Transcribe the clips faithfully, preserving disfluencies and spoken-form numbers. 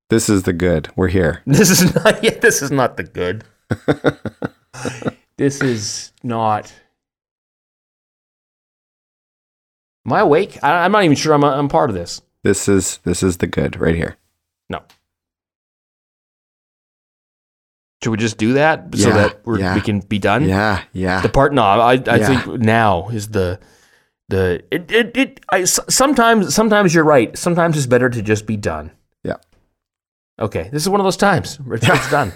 This is the good. We're here. This is not yet. This is not the good. This is not. Am I awake? I, I'm not even sure I'm a, I'm part of this. This is this is the good right here. No. Should we just do that so Yeah, that we're, yeah. we can be done? Yeah, yeah. The part. No, I I Yeah. think now is the the it it, it I, s- sometimes sometimes you're right. Sometimes it's better to just be done. Yeah. Okay, this is one of those times. It's, it's done.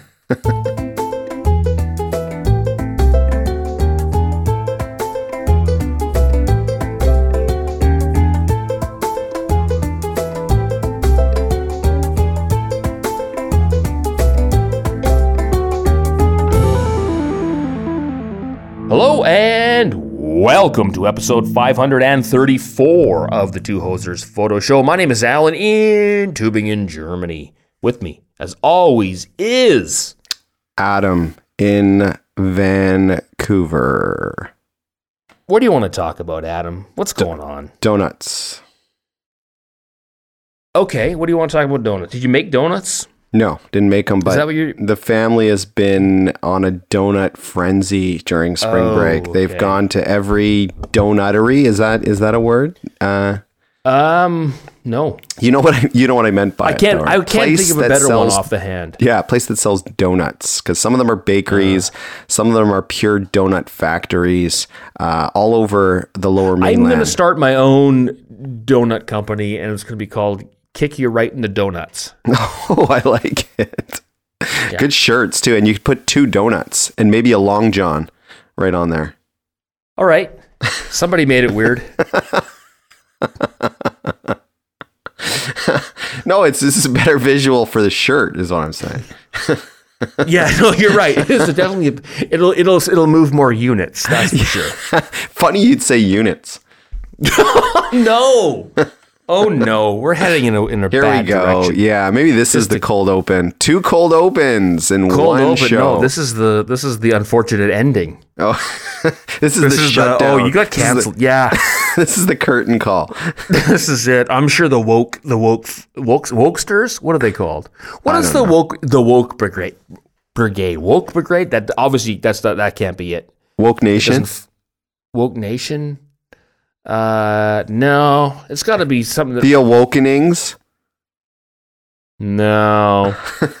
Hello and welcome to episode five thirty-four of the Two Hosers Photo Show. My name is Alan in Tübingen, Germany. With me, as always, is Adam in Vancouver. What do you want to talk about, Adam? What's going on? Donuts. Okay, what do you want to talk about donuts? Did you make donuts? No, didn't make them, Is but that what you're... the family has been on a donut frenzy during spring Oh, break. They've okay. gone to every donuttery. Is that is that a word? Uh, Um, no. you know what I, you know what I meant by I can't, it, though, I right? can't Place think of a that better sells- one off the hand. Yeah, a place that sells donuts, because some of them are bakeries, Uh. some of them are pure donut factories, uh, all over the Lower I'm Mainland. going to start my own donut company, and it's going to be called Kick You Right in the Donuts. Oh, I like it. Yeah. Good shirts too, and you could put two donuts and maybe a Long John right on there. All right. Somebody made it weird. No, it's this is a better visual for the shirt, is what I'm saying. Yeah, no, you're right. It is definitely it'll it'll it'll move more units. That's for sure. Funny you'd say units. No. Oh no, we're heading in a in a Here bad we go. direction. Yeah, maybe this is Just the a- cold open. Two cold opens in Cold one open. show. No, this is the this is the unfortunate ending. oh, this is This the is shutdown. the oh, you got This is the- canceled. Yeah, This is the curtain call. this is it. I'm sure the woke the woke woke wokesters. What are they called? What I is don't the woke the woke brigade? Brigade woke brigade. That obviously that's not, that can't be it. Woke Nation. Doesn't f- woke nation. Uh, no, it's got to be something that The Awokenings. No.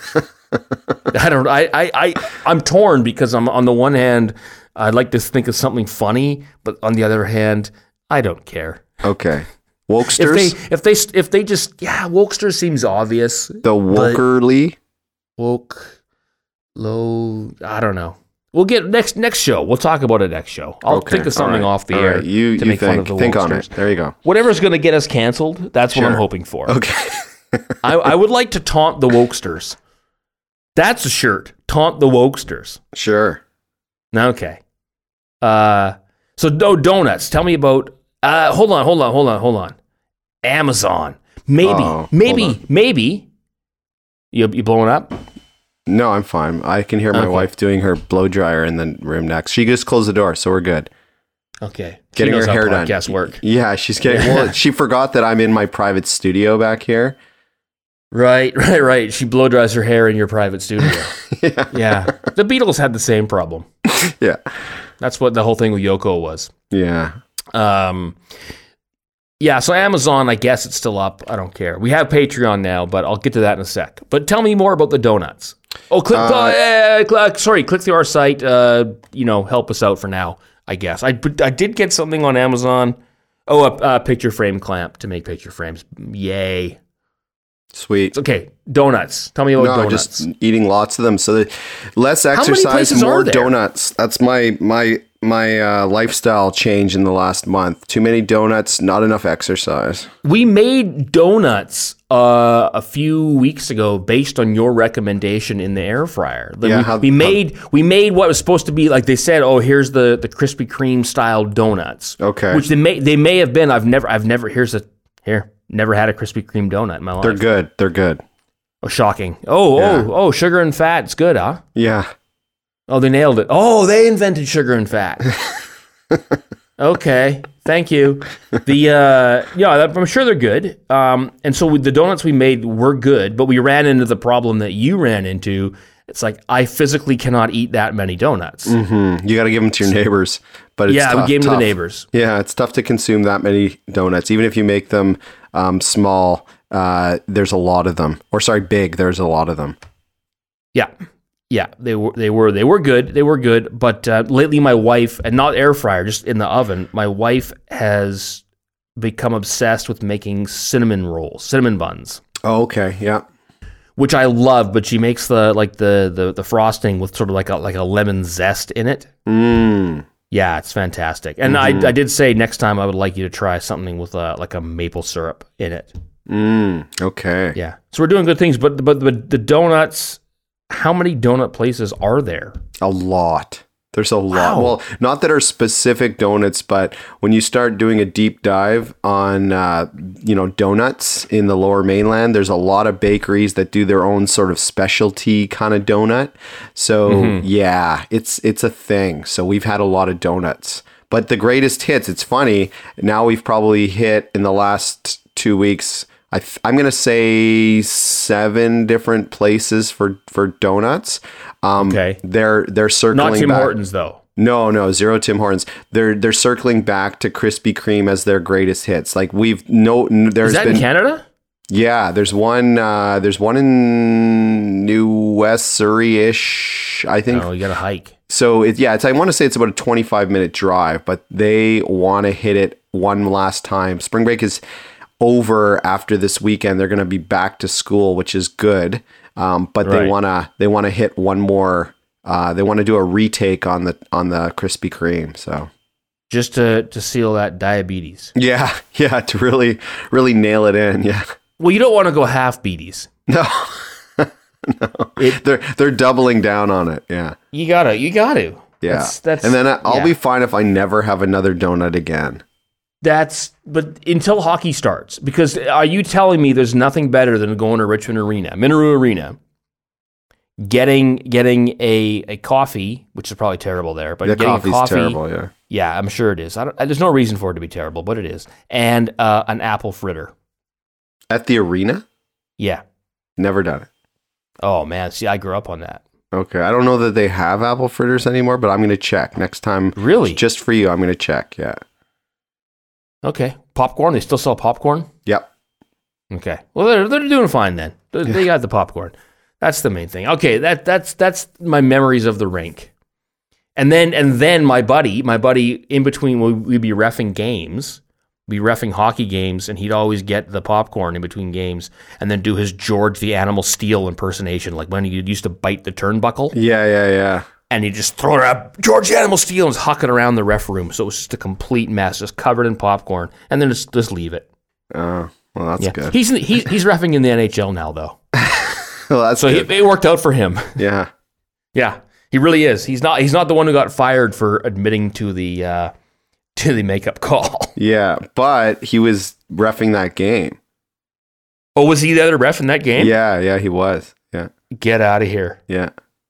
I don't I, I, I I'm torn because I'm on the one hand I'd like to think of something funny, but on the other hand, I don't care. Okay. If Wokesters. they if they if they just yeah, wokester seems obvious. the Wokerly. Woke low I don't know. We'll get next next show. We'll talk about it next show. I'll Okay, think of something all right, off the all air right. You, to you make think, fun of the think on wokesters. it. There you go. Whatever's going to get us canceled, that's what I'm Sure. hoping for. Okay. I, I would like to taunt the wokesters. That's a shirt. Taunt the wokesters. Sure. Okay. Uh, so no donuts. Tell me about. Uh, hold on, hold on, hold on, hold on. Amazon. Maybe, Oh, hold maybe, on. maybe. You you blowing up? No, I'm fine. I can hear my Okay. wife doing her blow dryer in the room next. She just closed the door, so we're good. Okay. She Getting knows her how hair done. podcasts work. Yeah, she's getting. Well, she forgot that I'm in my private studio back here. Right, right, right. She blow dries her hair in your private studio. Yeah. Yeah. The Beatles had the same problem. Yeah. That's what the whole thing with Yoko was. Yeah. Um, yeah, so Amazon, I guess it's still up. I don't care. We have Patreon now, but I'll get to that in a sec. But tell me more about the donuts. Oh, click, Uh, uh, cl- sorry, click through our site. Uh, you know, help us out for now, I guess. I, I did get something on Amazon. Oh, a, a picture frame clamp to make picture frames. Yay. Sweet. Okay, donuts. Tell me about No, donuts. just eating lots of them. So that less many exercise, places more are there? donuts. That's my my my uh, lifestyle change in the last month. Too many donuts, not enough exercise. We made donuts uh, a few weeks ago based on your recommendation in the air fryer. Like, Yeah, we, how- we made we made what was supposed to be like they said. Oh, here's the, the Krispy Kreme style donuts. Okay. which they may they may have been. I've never I've never here's a here never had a Krispy Kreme donut in my life. They're good. They're good. Oh, shocking. Oh Yeah. oh oh, sugar and fat. It's good, huh? Yeah. Oh, they nailed it. Oh, they invented sugar and fat. Okay. Thank you. The uh, yeah, I'm sure they're good. Um, and so with the donuts we made were good, but we ran into the problem that you ran into. It's like I physically cannot eat that many donuts. Mm-hmm. You got to give them to your neighbors. But it's yeah, tough, we gave them tough. to the neighbors. Yeah, it's tough to consume that many donuts, even if you make them um, small. Uh, there's a lot of them, or sorry, big. There's a lot of them. Yeah. Yeah, they were they were they were good. They were good, but uh, lately my wife, and not air fryer, just in the oven, my wife has become obsessed with making cinnamon rolls, cinnamon buns. Oh, okay, yeah. Which I love, but she makes the like the the, the frosting with sort of like a like a lemon zest in it. Mm. Yeah, it's fantastic. And mm-hmm. I I did say next time I would like you to try something with uh, like a maple syrup in it. Mm. Okay. Yeah. So we're doing good things, but but but the donuts. How many donut places are there? A lot. There's a lot. Wow. Well, not that are specific donuts, but when you start doing a deep dive on, uh, you know, donuts in the Lower Mainland, there's a lot of bakeries that do their own sort of specialty kind of donut. So mm-hmm. yeah, it's it's a thing. So we've had a lot of donuts. But the greatest hits, it's funny, now we've probably hit in the last two weeks, I th- I'm going to say seven different places for, for donuts. Um, okay. They're they're circling Not Tim back. Hortons, though. No, no, zero Tim Hortons. They're they're circling back to Krispy Kreme as their greatest hits. Like we've no there's Is that been in Canada? Yeah, there's one uh, there's one in New West Surrey-ish, I think. Oh, you got to hike. So it, yeah, it's I want to say it's about a twenty-five minute drive, but they want to hit it one last time. Spring break is over after this weekend. They're going to be back to school, which is good. Um, but right. they want to they want to hit one more. Uh, they want to do a retake on the on the Krispy Kreme. So just to to seal that diabetes. Yeah, yeah, to really really nail it in. Yeah. Well, you don't want to go half beaties. No. No. It, they're they're doubling down on it. Yeah. You gotta you gotta. Yeah. That's, that's, and then I'll yeah. be fine if I never have another donut again. That's, but until hockey starts, because are you telling me there's nothing better than going to Richmond Arena, Minaroo Arena, getting getting a, a coffee, which is probably terrible there, but the getting coffee's a coffee, terrible, yeah. Yeah, I'm sure it is. I don't, there's no reason for it to be terrible, but it is. And uh, an apple fritter. At the arena? Yeah. Never done it. Oh, man. See, I grew up on that. Okay. I don't know that they have apple fritters anymore, but I'm going to check next time. Really? Just for you, I'm going to check. Yeah. Okay. Popcorn? They still sell popcorn? Yep. Okay. Well, they're they're doing fine then. They, they got the popcorn. That's the main thing. Okay, that that's that's my memories of the rink. And then and then my buddy, my buddy in between when we'd be reffing games, be reffing hockey games, and he'd always get the popcorn in between games and then do his George the Animal Steel impersonation, like when he used to bite the turnbuckle. Yeah, yeah, yeah. And he'd just throw it up, George the Animal Steel, and was hucking around the ref room. So it was just a complete mess, just covered in popcorn. And then just, just leave it. Oh, well, that's yeah. good. He's, in the, he's, he's reffing in the N H L now, though. Well, that's so he, it worked out for him. Yeah. Yeah. He really is. He's not he's not the one who got fired for admitting to the uh, to the makeup call. Yeah, but he was reffing that game. Oh, was he the other ref in that game? Yeah, yeah, he was. Yeah. Get out of here. Yeah.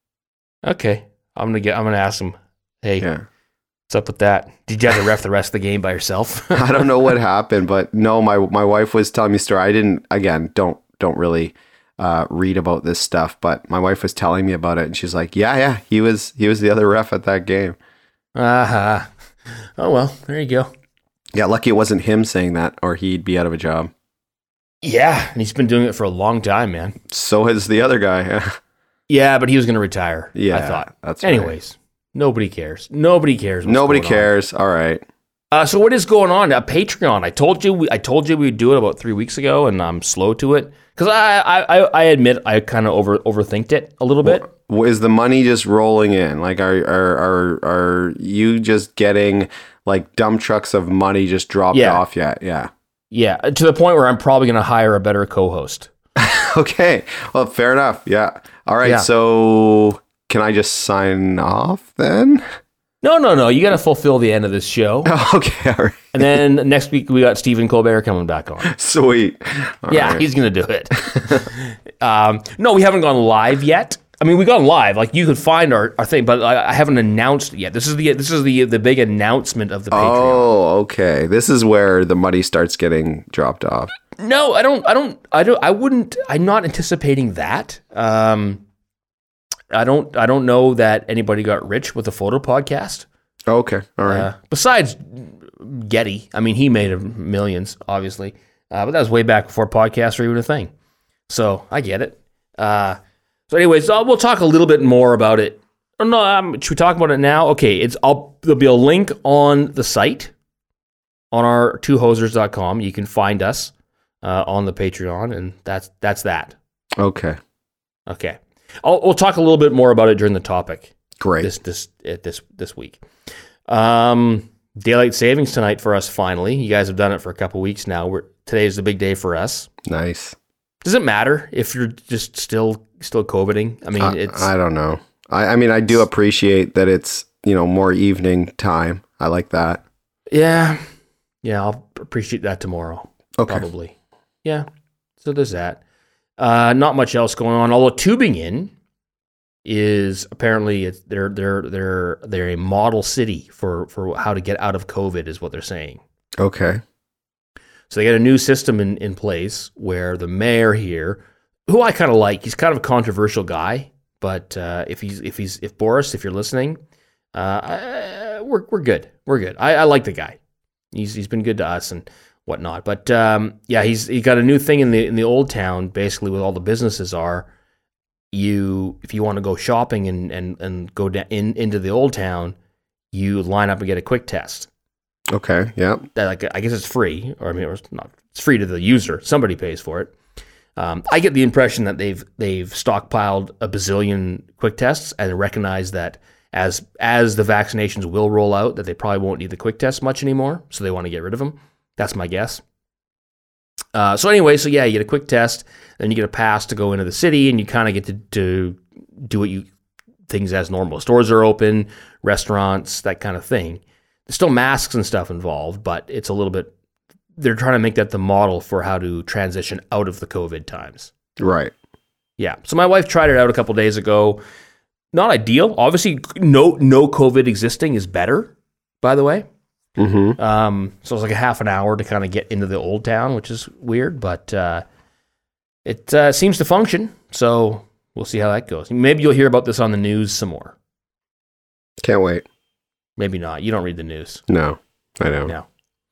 Okay. I'm gonna get I'm gonna ask him, hey, yeah. what's up with that? Did you have to ref the rest of the game by yourself? I don't know what happened, but no, my my wife was telling me a story. I didn't again, don't don't really Uh, read about this stuff, but my wife was telling me about it, and she's like, "Yeah, yeah, he was he was the other ref at that game." Uh-huh. Oh well, there you go. Yeah, lucky it wasn't him saying that, or he'd be out of a job. Yeah, and he's been doing it for a long time, man. So has the other guy. Yeah, yeah, but he was going to retire. Yeah, I thought. That's anyways. Right. Nobody cares. Nobody cares. Nobody cares. On. All right. Uh, so what is going on? A Patreon. I told you. We, I told you we'd do it about three weeks ago, and I'm slow to it. Because I, I, I admit I kind of over overthinked it a little bit. Well, is the money just rolling in? Like, are are are are you just getting like dump trucks of money just dropped yeah. off yet? Yeah. Yeah, to the point where I'm probably going to hire a better co-host. Okay. Well, fair enough. Yeah. All right. Yeah. So can I just sign off then? No, no, no. You got to fulfill the end of this show. Okay, all right. And then next week we got Stephen Colbert coming back on. Sweet. All yeah, right. He's going to do it. um, no, we haven't gone live yet. I mean, we gone live. Like you could find our, our thing, but I, I haven't announced it yet. This is the this is the the big announcement of the Patreon. Oh, okay. This is where the money starts getting dropped off. No, I don't. I don't. I don't. I wouldn't. I'm not anticipating that. Um, I don't. I don't know that anybody got rich with the photo podcast. Okay, all right. Uh, besides Getty, I mean, he made millions, obviously, uh, but that was way back before podcasts were even a thing. So I get it. Uh, so, anyways, uh, we'll talk a little bit more about it. Oh, no, um, should we talk about it now? Okay, it's. I'll, there'll be a link on the site on our two hosers dot com. You can find us uh, on the Patreon, and that's that's that. Okay. Okay. I'll, we'll talk a little bit more about it during the topic. Great. This this uh, this this week. Um, daylight savings tonight for us. Finally, you guys have done it for a couple weeks now. We're today is the big day for us. Nice. Does it matter if you're just still still COVIDing? I mean, I, it's. I don't know. I, I mean, I do appreciate that it's you know more evening time. I like that. Yeah, yeah. I'll appreciate that tomorrow. Okay. Probably. Yeah. So there's that. Uh, not much else going on. Although Tübingen is apparently it's, they're they're they're they're a model city for for how to get out of COVID is what they're saying. Okay. So they got a new system in, in place where the mayor here, who I kind of like, he's kind of a controversial guy, but uh, if he's if he's if Boris, if you're listening, uh, I, we're we're good, we're good. I, I like the guy. He's he's been good to us and whatnot. But um, yeah, he's he got a new thing in the in the old town, basically, where all the businesses are. You if you want to go shopping and and and go down in into the old town, you line up and get a quick test. Okay. Yeah. That, like, I guess it's free, or I mean, it's not. It's free to the user. Somebody pays for it. Um, I get the impression that they've they've stockpiled a bazillion quick tests and recognize that as as the vaccinations will roll out, that they probably won't need the quick tests much anymore. So they want to get rid of them. That's my guess. Uh, so anyway, so yeah, you get a quick test, then you get a pass to go into the city, and you kind of get to, to do what you things as normal. Stores are open, restaurants, that kind of thing. There's still masks and stuff involved, but it's a little bit. They're trying to make that the model for how to transition out of the COVID times. Right. Yeah. So my wife tried it out a couple days ago. Not ideal. Obviously, no no COVID existing is better. By the way. Mm-hmm. Um, so it's like a half an hour to kind of get into the old town, which is weird, but uh, it uh, seems to function. So we'll see how that goes. Maybe you'll hear about this on the news some more. Can't wait. Maybe not. You don't read the news. No, I don't. No.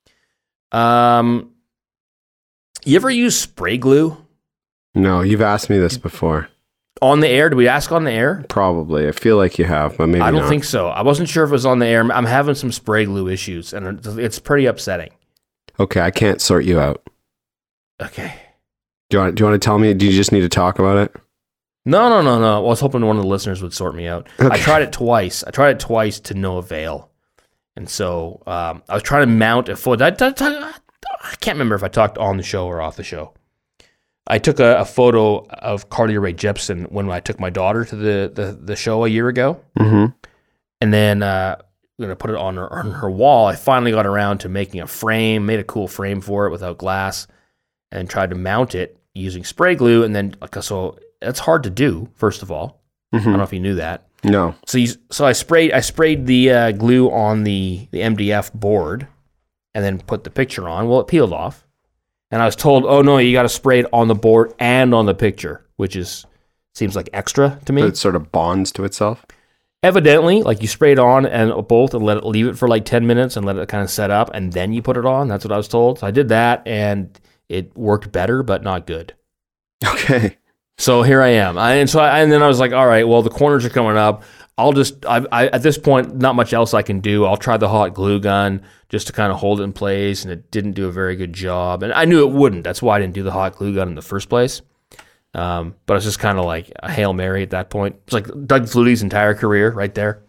Um, you ever use spray glue? No, you've asked me this before. On the air? Did we ask on the air? Probably. I feel like you have, but maybe I don't not. think so. I wasn't sure if it was on the air. I'm having some spray glue issues, and it's pretty upsetting. Okay, I can't sort you out. Okay. Do you want? Do you want to tell me? Do you just need to talk about it? No, no, no, no. I was hoping one of the listeners would sort me out. Okay. I tried it twice. I tried it twice to no avail. And so um, I was trying to mount a photo. I, I, I can't remember if I talked on the show or off the show. I took a, a photo of Carly Rae Jepsen when I took my daughter to the, the, the show a year ago. Mm-hmm. And then uh, I'm going to put it on her, on her wall. I finally got around to making a frame, made a cool frame for it without glass, and tried to mount it using spray glue. And then, like, so it's hard to do, first of all. Mm-hmm. I don't know if you knew that. No. So you, so I sprayed I sprayed the uh, glue on the, the M D F board and then put the picture on. Well, it peeled off. And I was told, oh, no, you got to spray it on the board and on the picture, which is seems like extra to me. It sort of bonds to itself. Evidently, like you spray it on and both and let it leave it for like ten minutes and let it kind of set up, and then you put it on. That's what I was told. So I did that, and it worked better, but not good. Okay. So here I am. I, and so I, and then I was like, all right, well, the corners are coming up. I'll just, I, I, at this point, not much else I can do. I'll try the hot glue gun just to kind of hold it in place, and it didn't do a very good job. And I knew it wouldn't. That's why I didn't do the hot glue gun in the first place. Um, but it's just kind of like a Hail Mary at that point. It's like Doug Flutie's entire career right there.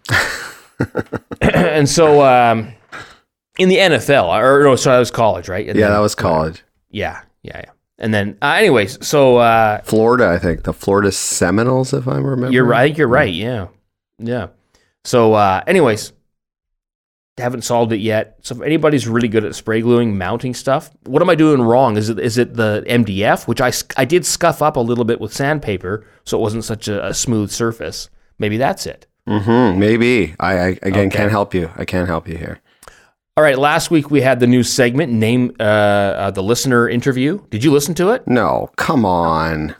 And so um, in the N F L, or no, sorry, that was college, right? And yeah, then, that was college. Yeah, yeah, yeah. And then, uh, anyways, so uh, Florida, I think the Florida Seminoles, if I remember. You're right. You're right. Yeah, yeah. So, uh, anyways, haven't solved it yet. So if anybody's really good at spray gluing, mounting stuff, what am I doing wrong? Is it is it the M D F, which I, I did scuff up a little bit with sandpaper so it wasn't such a, a smooth surface? Maybe that's it. Mm-hmm, maybe. I, I again, Okay. can't help you. I can't help you here. All right, last week we had the new segment, Name uh, uh, the Listener Interview. Did you listen to it? No, come on.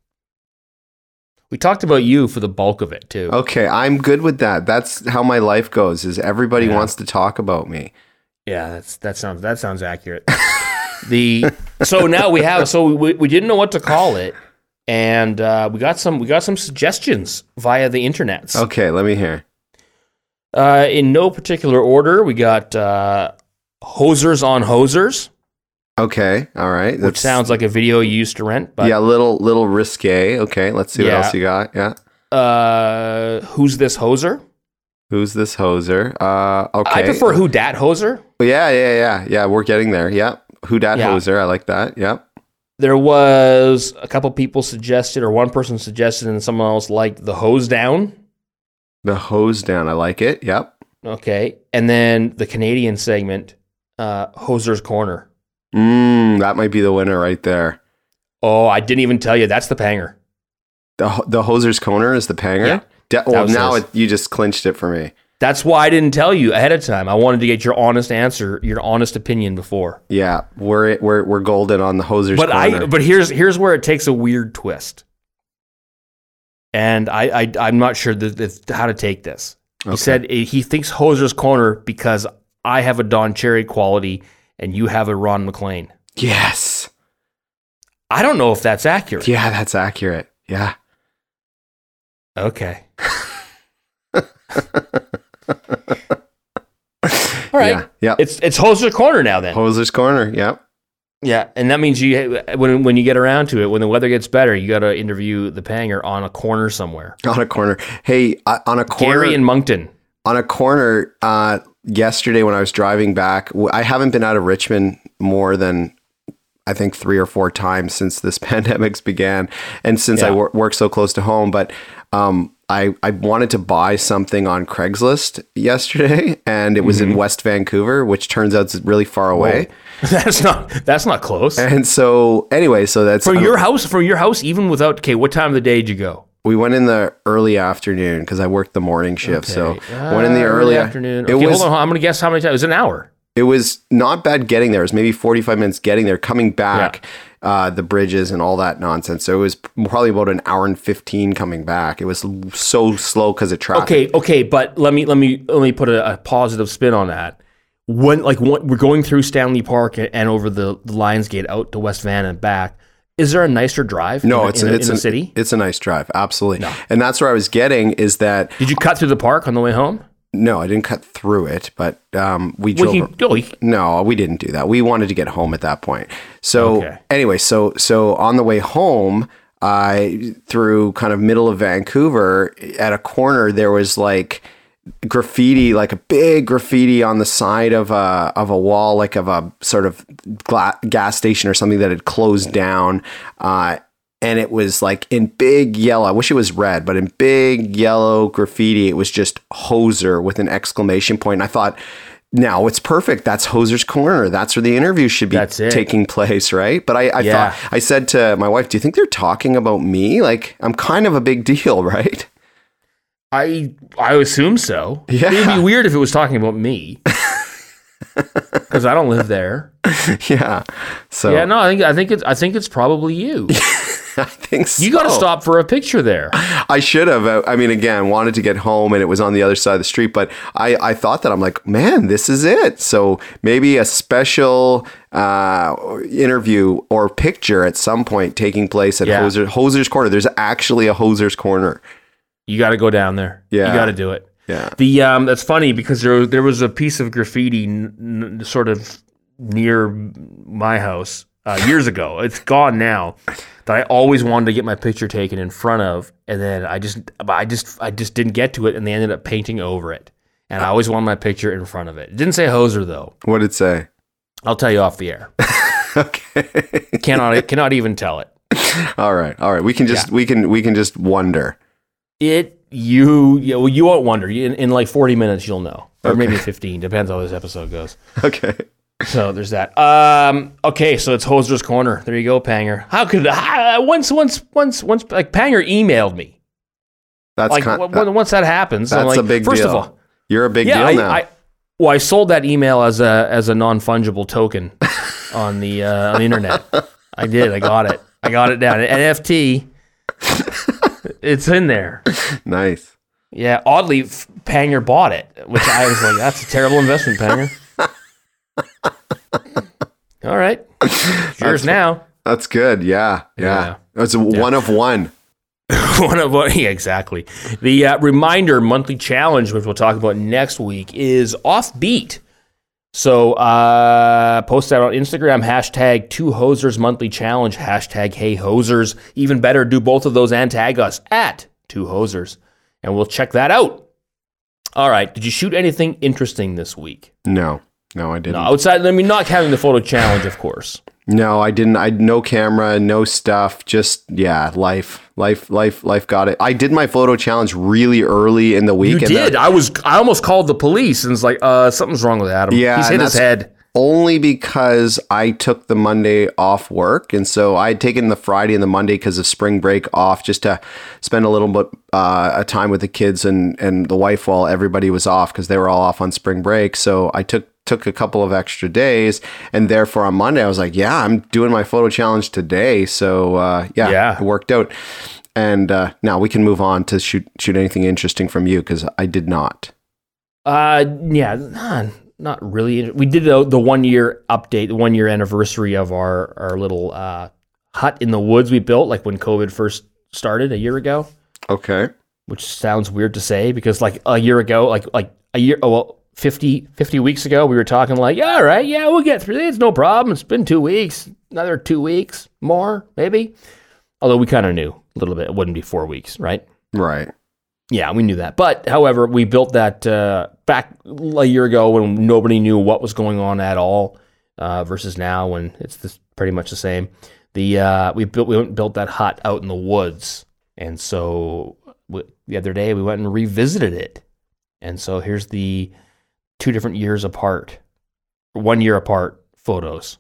We talked about you for the bulk of it, too. Okay, I'm good with that. That's how my life goes, is everybody Yeah. wants to talk about me. Yeah, that's that sounds that sounds accurate. the so now we have so we, we didn't know what to call it, and uh, we got some we got some suggestions via the internet. Okay, let me hear. Uh, in no particular order, we got uh, Hosers on Hosers, Okay, all right. which sounds like a video you used to rent. But yeah, little little risque. Okay, let's see Yeah. what else you got. Yeah. uh, who's this hoser? Who's this hoser? Uh, okay. I prefer who dat hoser. Yeah, yeah, yeah, yeah. We're getting there. Yeah. Who dat Yeah. hoser? I like that. Yep. There was a couple people suggested, or one person suggested, and someone else liked the hose down. The hose down. I like it. Yep. Okay. And then the Canadian segment, uh, Hoser's Corner. Mm, that might be the winner right there. Oh, I didn't even tell you. That's the panger. The ho- the hoser's corner is the panger. Yeah. De- well, was now his. it, you just clinched it for me. That's why I didn't tell you ahead of time. I wanted to get your honest answer, your honest opinion before. Yeah, we're we're we're golden on the hoser's But corner. I but here's here's where it takes a weird twist. And I, I I'm not sure that, that how to take this. He Okay. said he thinks Hoser's Corner because I have a Don Cherry quality and you have a Ron McLean. Yes. I don't know if that's accurate. Yeah, that's accurate. Yeah. Okay. All right. Yeah. Yeah. It's it's Hoser's Corner now then. Hoser's corner. Yep. Yeah, and that means you when when you get around to it, when the weather gets better, you got to interview the panger on a corner somewhere. On a corner. Hey, uh, on a corner. Gary and Moncton. on a corner. Uh, yesterday when I was driving back, w- I haven't been out of Richmond more than I think three or four times since this pandemic's began, and since I Yeah. wor- work so close to home. But um, I I wanted to buy something on Craigslist yesterday, and it was Mm-hmm. in West Vancouver, which turns out is really far away. That's not that's not close. And so anyway, so that's From your house, from your house, even without okay, what time of the day did you go? we went in the early afternoon because I worked the morning shift. So Okay. went in the Uh, early afternoon. It Okay, was hold on. I'm gonna guess how many times. It was an hour. it was not bad getting there. It was maybe forty-five minutes getting there, coming back, uh, the bridges and all that nonsense. So it was probably about an hour and fifteen coming back. It was so slow because of traffic. Okay, okay, but let me let me let me put a, a positive spin on that. When like when we're going through Stanley Park and, and over the, the Lions Gate out to West Van and back, is there a nicer drive? No, in, it's in, a, the- it's in a the city. It's a nice drive, absolutely. And that's where I was getting is that Did you cut through the park on the way home? no, I didn't cut through it, but um, we We drove. can go. We- No, we didn't do that. We wanted to get home at that point. So Okay. anyway, so so on the way home, I through kind of middle of Vancouver at a corner there was like graffiti, like a big graffiti on the side of a of a wall, like of a sort of gla- gas station or something that had closed down. Uh, and it was like in big yellow. I wish it was red, but in big yellow graffiti, it was just Hoser with an exclamation point. And I thought, now it's perfect. That's Hoser's Corner. That's where the interview should be That's it. taking place, right? But I, I Yeah. thought, I said to my wife, do you think they're talking about me? Like, I'm kind of a big deal, right? I I assume so. Yeah. It'd be weird if it was talking about me, because I don't live there. Yeah. So Yeah, no, I think I think it's I think it's probably you. I think so. You got to stop for a picture there. I should have. uh, I mean, again, wanted to get home and it was on the other side of the street, but I, I thought that I'm like, man, this is it. So maybe a special uh, interview or picture at some point taking place at Yeah. Hoser, Hoser's Corner. There's actually a Hoser's Corner. You got to go down there. Yeah. You got to do it. Yeah. The um, that's funny because there there was a piece of graffiti n- n- sort of near my house uh, years ago. It's gone now. That I always wanted to get my picture taken in front of, and then I just I just I just didn't get to it, and they ended up painting over it. And I always wanted my picture in front of it. It didn't say Hoser though. What did it say? I'll tell you off the air. Okay. Cannot cannot even tell it. All right. All right. We can just, Yeah. we can, we can just wonder. It you, you, well, you won't wonder. In, in like forty minutes, you'll know. Or Okay. maybe fifteen. Depends how this episode goes. Okay. So there's that. Um, okay, so it's Hoser's Corner. There you go, Panger. How could I, once, once, once, once, like Panger emailed me. That's Like kind, w- once that happens, I'm that's like, a big first deal. of all, You're a big yeah, deal I, now. I, well, I sold that email as a as a non fungible token on the uh, on the internet. I did. I got it. I got it down. N F T. It's in there. Nice. Yeah. Oddly, F- Panger bought it, which I was like, that's a terrible investment, Panger. All right. It's yours now. That's good. Yeah. Yeah. It's a one of one. One of what? Yeah, exactly. The uh, reminder monthly challenge, which we'll talk about next week, is Offbeat. So uh, post that on Instagram, hashtag two hosers monthly challenge, hashtag hey hosers. Even better, do both of those and tag us at two hosers, and we'll check that out. All right. Did you shoot anything interesting this week? No. No, I didn't. No, outside, I mean, not counting the photo challenge, of course. No, I didn't. I no camera, no stuff. Just yeah, life, life, life, life. Got it. I did my photo challenge really early in the week. You and did. that- I was. I almost called the police and was like, "Uh, something's wrong with Adam. Yeah, He's hit and his that's- head." only because I took the Monday off work, and so I had taken the Friday and the Monday because of spring break off, just to spend a little bit uh, a time with the kids and and the wife while everybody was off because they were all off on spring break. So I took. took a couple of extra days, and therefore on Monday I was like, yeah, I'm doing my photo challenge today. So uh, yeah, Yeah. it worked out. And uh, now we can move on to shoot shoot anything interesting from you because I did not. Uh, yeah, nah, not really. We did the, the one year update, the one year anniversary of our our little uh, hut in the woods we built, like when COVID first started a year ago. Okay. Which sounds weird to say because like a year ago, like like a year, oh, well, fifty, fifty weeks ago, we were talking like, yeah, all right, yeah, we'll get through this. It's no problem. It's been two weeks, another two weeks more, maybe. Although we kind of knew a little bit. It wouldn't be four weeks, right? Right. Yeah, we knew that. But, however, we built that uh, back a year ago when nobody knew what was going on at all uh, versus now when it's this, pretty much the same. The uh, we built we went and built that hut out in the woods. And so we, the other day we went and revisited it. And so here's the two different years apart, one year apart photos.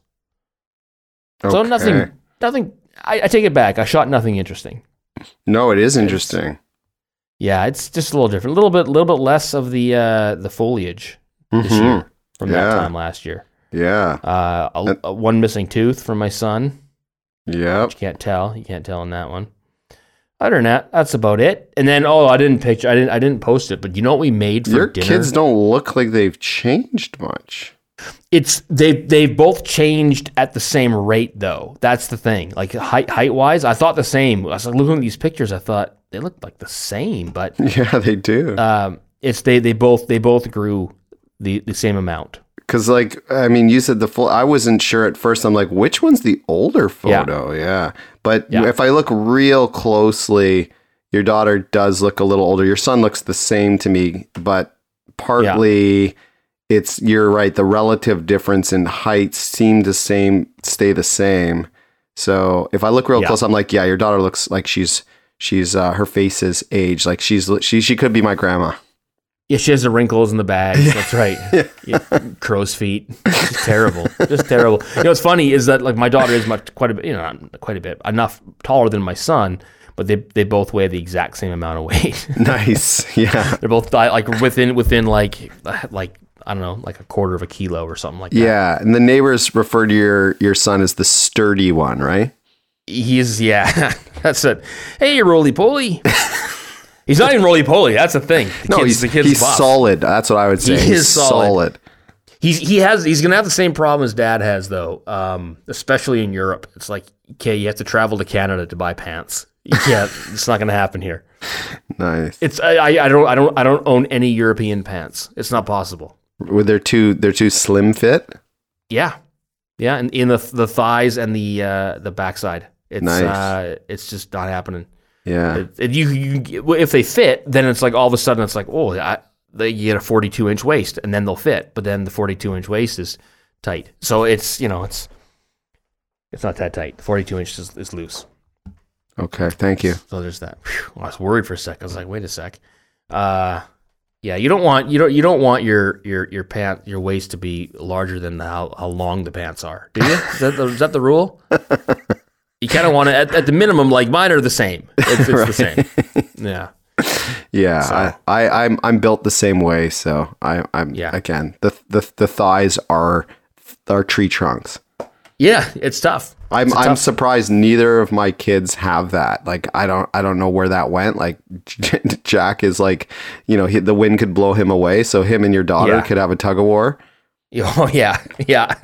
So Okay. nothing, nothing, I, I take it back. I shot nothing interesting. No, it is interesting. Yeah, it's just a little different. A little bit, little bit less of the uh, the foliage this Mhm. year from that Yeah. time last year. Yeah. Uh, a, a one missing tooth from my son. Yep. You can't tell. You can't tell on that one. Other than that, that's about it. And then, oh, I didn't picture. I didn't. I didn't post it. But you know what we made for Your dinner? kids don't look like they've changed much. It's they they've both changed at the same rate though. That's the thing. Like height height wise, I thought the same. I was like looking at these pictures. I thought they looked like the same, but Yeah, they do. um, it's they they both they both grew the the same amount. Because, like, I mean, you said the full. I wasn't sure at first. I'm like, which one's the older photo? Yeah. But Yeah. if I look real closely, your daughter does look a little older. Your son looks the same to me, but partly it's, you're right, the relative difference in height seem to same stay the same. So if I look real Yeah. close, I'm like, yeah, your daughter looks like she's, she's, uh, her face is aged. Like she's, she, she could be my grandma. Yeah, she has the wrinkles in the bags. That's right. Yeah, crow's feet. Just terrible. Just terrible. You know what's funny is that like my daughter is much quite a bit, you know, not quite a bit, enough taller than my son, but they they both weigh the exact same amount of weight. Nice. Yeah. They're both di- like within within like like I don't know, like a quarter of a kilo or something like that. Yeah. And the neighbors refer to your, your son as the sturdy one, right? He's yeah. That's it. Hey, roly poly. He's not even roly poly. That's the thing. The No, kid's, he's, the kid's he's buff. solid. That's what I would say. He he's is solid. He's he has he's gonna have the same problem his dad has though, um, especially in Europe. It's like okay, you have to travel to Canada to buy pants. You can't. It's not gonna happen here. Nice. It's I, I I don't I don't I don't own any European pants. It's not possible. Were they too? They're too slim fit. Yeah, yeah, and in the the thighs and the uh, the backside. It's Nice. uh, it's just not happening. Yeah. It, it, you, you if they fit, then it's like all of a sudden it's like oh, I, they you get a forty-two inch waist and then they'll fit, but then the forty-two inch waist is tight. So it's you know it's it's not that tight. forty-two inches is, is loose. Okay, thank you. So there's that. Whew, I was worried for a sec. I was like, wait a sec. Uh, yeah, you don't want you don't you don't want your your your pant your waist to be larger than how, how long the pants are. Do you? Is that the, is that the rule? You kind of want to at, at the minimum, like mine are the same. It's, it's right. the same. Yeah. Yeah, so. I, I, I'm I'm built the same way, so I, I'm yeah. again the, the the thighs are are tree trunks. Yeah, it's tough. I'm it's I'm tough surprised neither of my kids have that. Like I don't I don't know where that went. Like Jack is like, you know, he, the wind could blow him away, so him and your daughter yeah. could have a tug of war. Oh yeah, yeah.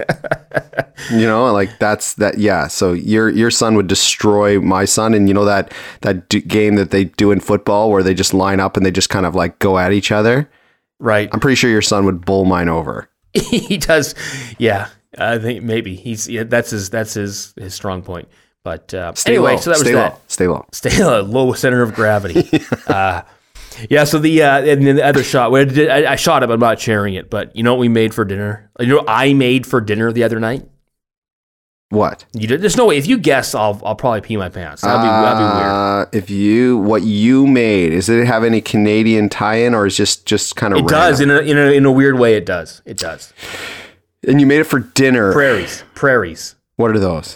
You know, like that's that. Yeah. So your your son would destroy my son, and you know that that d- game that they do in football where they just line up and they just kind of like go at each other. Right. I'm pretty sure your son would bull mine over. He does. Yeah, I think maybe he's yeah, that's his that's his his strong point. But uh, Stay anyway, low. so that was Stay that. Low. Stay low. Stay low. Low center of gravity. uh, Yeah, so the uh, and then the other shot, I, did, I, I shot it, but I'm not sharing it. But you know what we made for dinner? You know what I made for dinner the other night? What? You did? There's no way. If you guess, I'll I'll probably pee my pants. That'd be, uh, that'd be weird. If you, what you made, does it have any Canadian tie-in, or is just just kind of It random? does, in a, in, a, in a weird way, it does. It does. And you made it for dinner. Prairies. Prairies. What are those?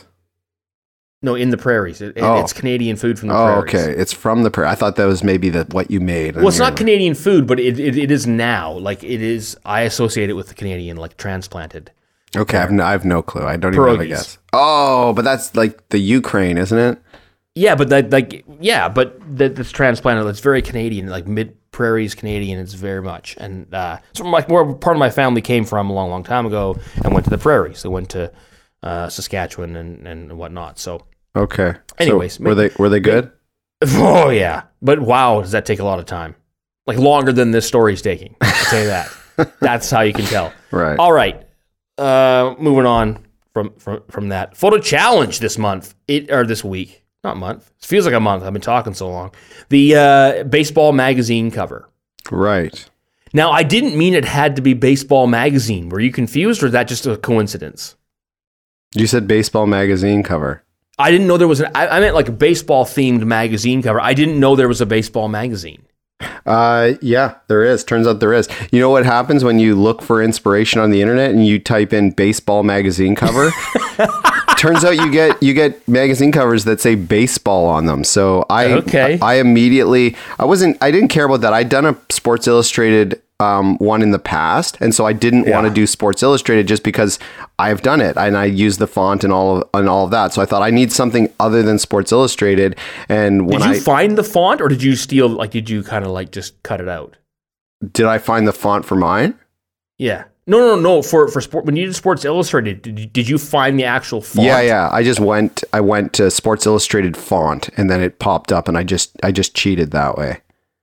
No, in the prairies. It, Oh. It's Canadian food from the Oh, prairies. okay. It's from the prairie. I thought that was maybe the what you made. Well, it's not Canadian food, but it, it it is now. Like it is, I associate it with the Canadian, like transplanted. Okay, I've no, I have no clue. I don't even have a Pierogies. guess. Oh, but that's like the Ukraine, isn't it? Yeah, but that like yeah, but that that's transplanted. It's very Canadian, like mid prairies Canadian. It's very much, and uh, so like where part of my family came from a long, long time ago, and went to the prairies. They went to uh, Saskatchewan and and whatnot. So Okay. anyways, so were they were they good? Oh yeah, but wow, does that take a lot of time? Like longer than this story's taking. I'll tell you that. That's how you can tell. Right. All right. Uh, moving on from, from from that photo challenge this month, it or this week, not month. It feels like a month. I've been talking so long. The uh, baseball magazine cover. Right. Now, I didn't mean it had to be baseball magazine. Were you confused, or is that just a coincidence? You said baseball magazine cover. I didn't know there was an. I, I meant like a baseball themed magazine cover. I didn't know there was a baseball magazine. Uh, yeah, there is. Turns out there is. You know what happens when you look for inspiration on the internet and you type in baseball magazine cover? Turns out you get you get magazine covers that say baseball on them. So I Okay. I, I immediately I wasn't I didn't care about that. I'd done a Sports Illustrated um, one in the past, and so I didn't Yeah. want to do Sports Illustrated just because I've done it and I use the font and all of and all of that. So I thought I need something other than Sports Illustrated. And when Did you I find the font, or did you steal? Like, did you kind of like just cut it out? did I find the font for mine? Yeah. No, no, no. For for sport, when you did Sports Illustrated, did you, did you find the actual font? Yeah, yeah. I just went. I went to Sports Illustrated font, and then it popped up, and I just, I just cheated that way.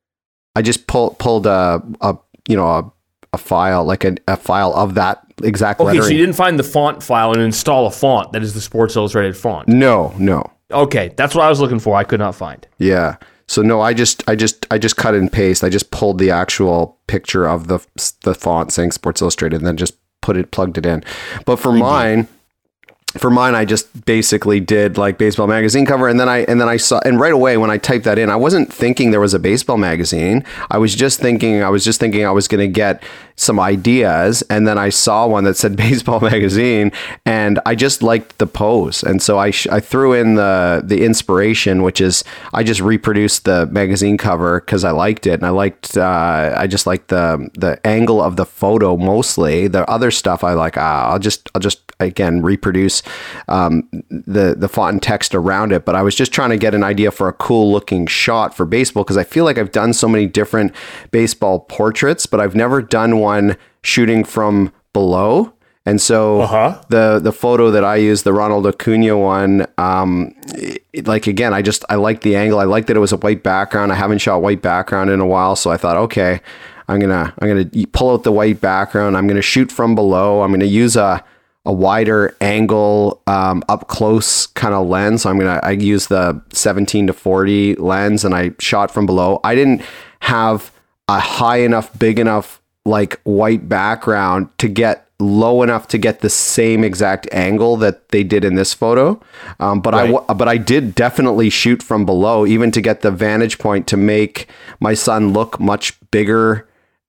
I just pulled pulled a, a you know, a, a file like a, a file of that exact Okay, lettering. so you didn't find the font file and install a font that is the Sports Illustrated font. No, no. Okay, that's what I was looking for. I could not find. Yeah. So no, I just, I just, I just cut and paste. I just pulled the actual picture of the the font saying Sports Illustrated, and then just put it, plugged it in. But for mine. For mine, I just basically did like baseball magazine cover, and then I and then I saw, and right away when I typed that in, I wasn't thinking there was a baseball magazine. I was just thinking, I was just thinking I was going to get some ideas, and then I saw one that said baseball magazine, and I just liked the pose, and so I sh- I threw in the the inspiration, which is I just reproduced the magazine cover because I liked it, and I liked uh, I just liked the the angle of the photo mostly. The other stuff I like, ah, I'll just I'll just again reproduce um, the the font and text around it, but I was just trying to get an idea for a cool looking shot for baseball because I feel like I've done so many different baseball portraits, but I've never done one shooting from below. And so Uh-huh. the the photo that I used, the Ronald Acuna one, um, it, like again, I just I like the angle. I like that it was a white background. I haven't shot white background in a while, so I thought, okay, I'm gonna I'm gonna pull out the white background. I'm gonna shoot from below. I'm gonna use a a wider angle, um, up close kind of lens. So I'm going to, I use the seventeen to forty lens, and I shot from below. I didn't have a high enough, big enough, like white background to get low enough to get the same exact angle that they did in this photo. Um, but right. I but I did definitely shoot from below, even to get the vantage point to make my son look much bigger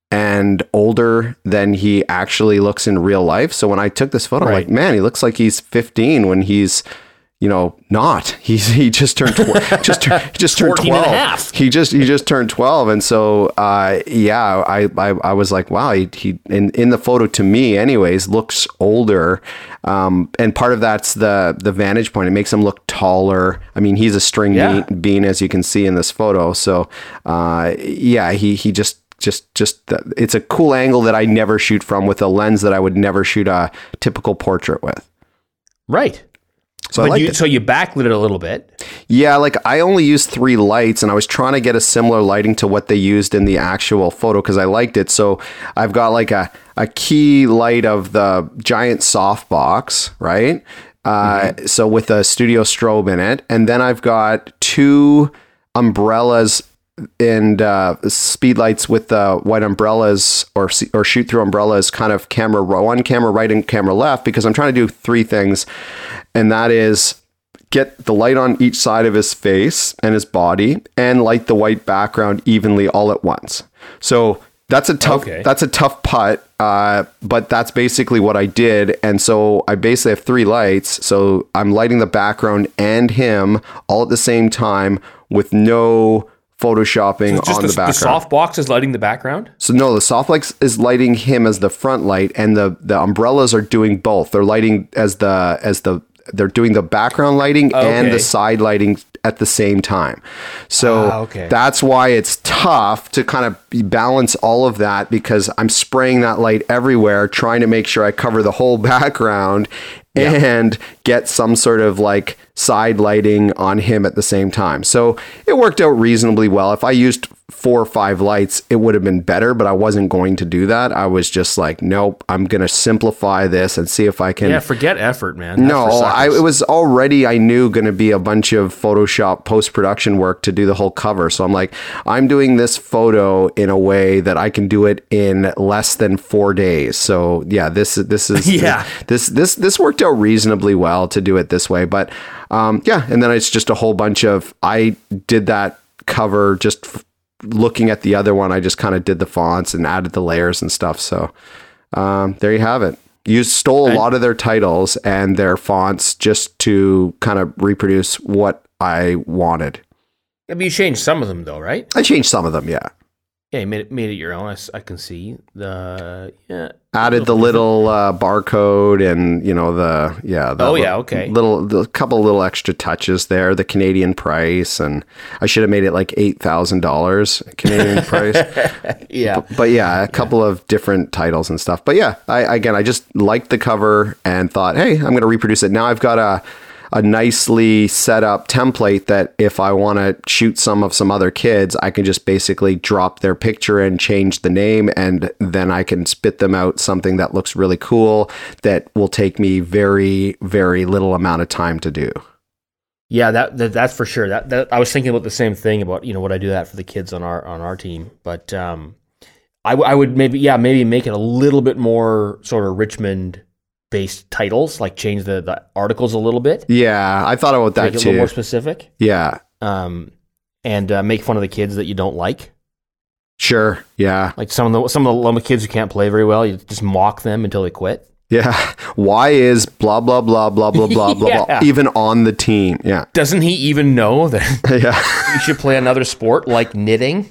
and older than he actually looks in real life. So when I took this photo, right. I'm like, man, he looks like he's fifteen when he's, you know, not. He's he just turned tw- just he just turned twelve. And a half. He just he just turned twelve, and so uh, yeah, I, I I was like, wow, he, he in in the photo to me, anyways, looks older. Um, and part of that's the the vantage point. It makes him look taller. I mean, he's a string yeah. bean, bean, as you can see in this photo. So uh, yeah, he he just. Just, just it's a cool angle that I never shoot from with a lens that I would never shoot a typical portrait with. Right. So but I liked you, it. So you backlit it a little bit. Yeah, like I only used three lights, and I was trying to get a similar lighting to what they used in the actual photo because I liked it. So I've got like a, a key light of the giant softbox, right? Uh, mm-hmm. So with a studio strobe in it, and then I've got two umbrellas and uh, speed lights with the uh, white umbrellas or or shoot through umbrellas, kind of camera one camera right and camera left, because I'm trying to do three things, and that is get the light on each side of his face and his body, and light the white background evenly all at once. So that's a tough okay. that's a tough putt, uh, but that's basically what I did. And so I basically have three lights, so I'm lighting the background and him all at the same time with no photoshopping so on the, the background. The softbox is lighting the background? So no, the softbox is lighting him as the front light, and the the umbrellas are doing both. They're lighting as the as the they're doing the background lighting okay. and the side lighting at the same time. So ah, okay. that's why it's tough to kind of balance all of that, because I'm spraying that light everywhere, trying to make sure I cover the whole background yeah. and get some sort of like side lighting on him at the same time. So it worked out reasonably well. If I used four or five lights, it would have been better, but I wasn't going to do that. I was just like, nope, I'm going to simplify this and see if I can. Yeah, forget effort, man. That's no, I, it was already, I knew going to be a bunch of Photoshop post-production work to do the whole cover. So I'm like, I'm doing this photo in a way that I can do it in less than four days. So yeah, this, this is, yeah. this, this, this worked out reasonably well to do it this way. But um, yeah, and then it's just a whole bunch of, I did that cover just f- looking at the other one. I just kind of did the fonts and added the layers and stuff. So um, there you have it. You stole a lot of their titles and their fonts just to kind of reproduce what I wanted. But you changed some of them though, right? I changed some of them, yeah. Yeah, you made it, made it your own. I, I can see the yeah. Added the little uh, barcode and you know the yeah. The oh yeah, okay. Little the couple little extra touches there. The Canadian price, and I should have made it like eight thousand dollars Canadian price. yeah, but, but yeah, a couple yeah. of different titles and stuff. But yeah, I again I just liked the cover and thought, hey, I'm going to reproduce it. Now I've got a. a nicely set up template that if I want to shoot some of some other kids, I can just basically drop their picture and change the name, and then I can spit them out something that looks really cool that will take me very, very little amount of time to do. Yeah, that, that that's for sure. That, that I was thinking about the same thing about, you know, would I do that for the kids on our on our team? But um, I, w- I would maybe yeah maybe make it a little bit more sort of Richmond based titles, like change the, the articles a little bit. Yeah, I thought about that make it too. A little more specific. Yeah. Um, and uh, make fun of the kids that you don't like. Sure. Yeah. Like some of the some of the little kids who can't play very well, you just mock them until they quit. Yeah. Why is blah blah blah blah blah blah blah yeah. blah even on the team? Yeah. Doesn't he even know that yeah. you should play another sport like knitting?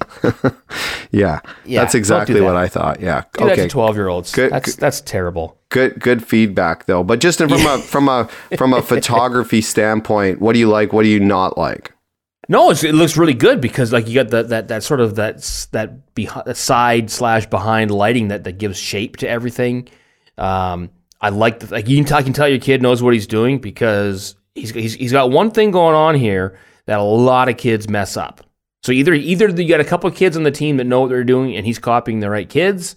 yeah. yeah. That's exactly do that. what I thought. Yeah. Do okay. that to twelve-year-olds. Good, that's good. that's terrible. Good good feedback though. But just from a from a from a photography standpoint, what do you like? What do you not like? No, it's, it looks really good because like you got that that that sort of that that behind side slash behind lighting that, that gives shape to everything. Um, I like the, like you can, I can tell your kid knows what he's doing because he's, he's he's got one thing going on here that a lot of kids mess up. So either either you got a couple of kids on the team that know what they're doing and he's copying the right kids,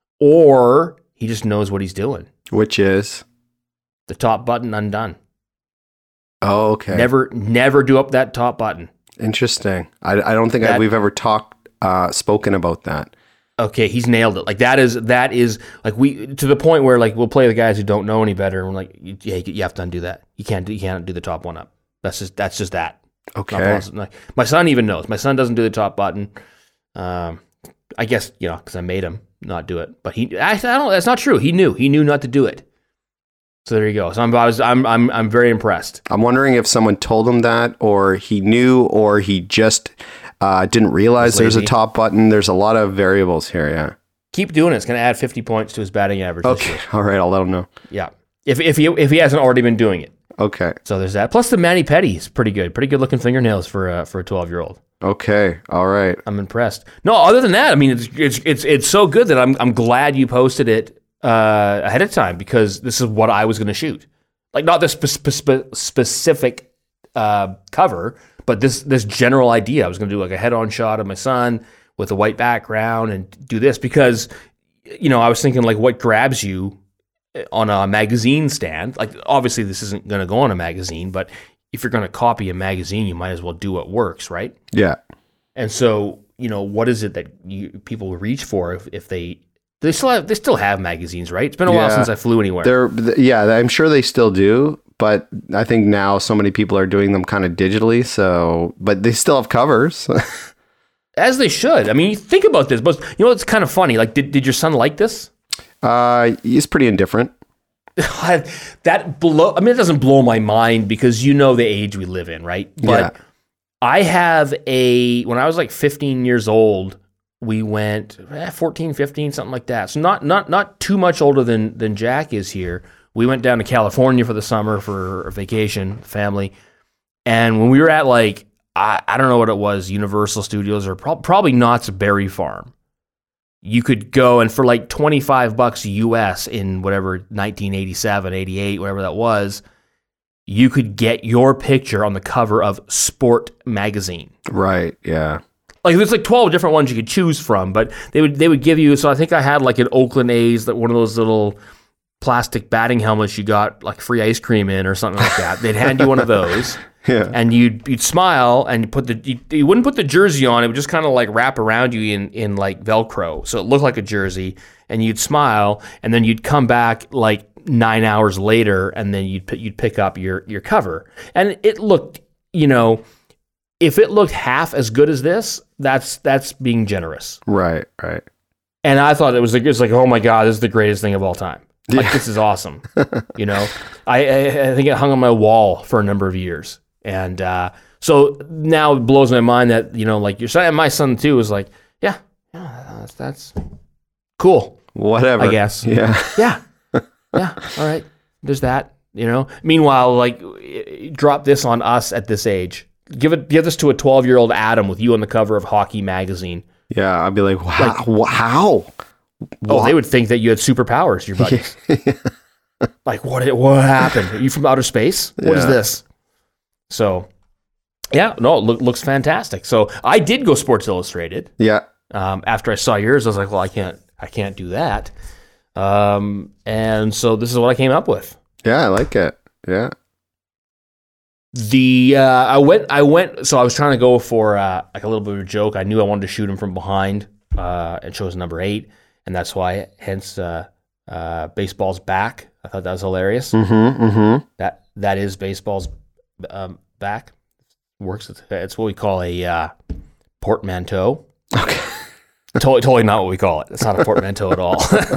or he just knows what he's doing. Which is the top button undone. Oh, okay. Never never do up that top button. Interesting. I, I don't think that, I, we've ever talked uh, spoken about that. okay, he's nailed it. Like that is that is like we to the point where like we'll play the guys who don't know any better, and we're like, yeah, you have to undo that. You can't do, you can't do the top one up. That's just that's just that. Okay. Like, my son even knows. My son doesn't do the top button. Um, I guess you know because I made him not do it, but he I, I don't. That's not true. He knew. He knew not to do it. So there you go. So I'm I was, I'm I'm I'm very impressed. I'm wondering if someone told him that, or he knew, or he just uh, didn't realize there's a top button. There's a lot of variables here. Yeah. Keep doing it. It's going to add fifty points to his batting average. Okay. All right. I'll let him know. Yeah. If if he if he hasn't already been doing it. Okay. So there's that. Plus the Manny Petty is pretty good. Pretty good looking fingernails for uh, for a twelve year old. Okay. All right. I'm impressed. No, other than that, I mean, it's it's it's it's so good that I'm I'm glad you posted it uh, ahead of time because this is what I was going to shoot. Like not this spe- spe- specific uh, cover, but this this general idea. I was going to do like a head-on shot of my son with a white background and do this because, you know, I was thinking like what grabs you on a magazine stand. Like obviously this isn't going to go on a magazine, but if you're going to copy a magazine, you might as well do what works, right? Yeah. And so, you know, what is it that you, people reach for if, if they they still have they still have magazines, right? It's been a while Yeah. since I flew anywhere. They're yeah, I'm sure they still do, but I think now so many people are doing them kind of digitally. So, but they still have covers. As they should. I mean, think about this. But you know, it's kind of funny. Like, did did your son like this? uh, he's pretty indifferent. That blow. I mean, it doesn't blow my mind because you know the age we live in, right? But Yeah. I have a. When I was like fifteen years old, we went eh, fourteen, fifteen, something like that. So not not not too much older than than Jack is here. We went down to California for the summer for a vacation, family, and when we were at like I, I don't know what it was, Universal Studios or pro- probably Knott's Berry Farm. You could go and for like twenty-five bucks U S in whatever nineteen eighty-seven, eighty-eight, whatever that was, you could get your picture on the cover of Sport magazine. Right. Yeah. Like there's like twelve different ones you could choose from, but they would they would give you. So I think I had like an Oakland A's, that one of those little plastic batting helmets you got like free ice cream in or something like that. They'd hand you one of those. Yeah. And you'd you'd smile and you put the you, you wouldn't put the jersey on. It would just kind of like wrap around you in in like Velcro, so it looked like a jersey. And you'd smile, and then you'd come back like nine hours later, and then you'd you'd pick up your your cover. And it looked, you know, if it looked half as good as this, that's that's being generous. Right. Right. And I thought it was like it was like, oh my god, this is the greatest thing of all time. Like Yeah. this is awesome. You know, I, I I think it hung on my wall for a number of years. And uh, so now it blows my mind that, you know, like your son and my son too is like, yeah, yeah, that's, that's cool. Whatever. I guess. Yeah. Yeah. Yeah. All right. There's that, you know. Meanwhile, like drop this on us at this age. Give it give this to a twelve year old Adam with you on the cover of Hockey magazine. Yeah. I'd be like, wow. Like, how? Oh, What? they would think that you had superpowers, your buddies. Like, what what happened? Are you from outer space? What is Yeah. this? So, yeah, no, it look, looks fantastic. So I did go Sports Illustrated. Yeah. Um, after I saw yours, I was like, well, I can't, I can't do that. Um, and so this is what I came up with. Yeah. I like it. Yeah. The uh, I went, I went. So I was trying to go for uh, like a little bit of a joke. I knew I wanted to shoot him from behind, uh, and chose number eight, and that's why, hence, uh, uh, baseball's back. I thought that was hilarious. Mm-hmm. Mm-hmm. That that is baseball's um, back. Works. It's what we call a uh, portmanteau. Okay. Totally, totally not what we call it. It's not a portmanteau at all.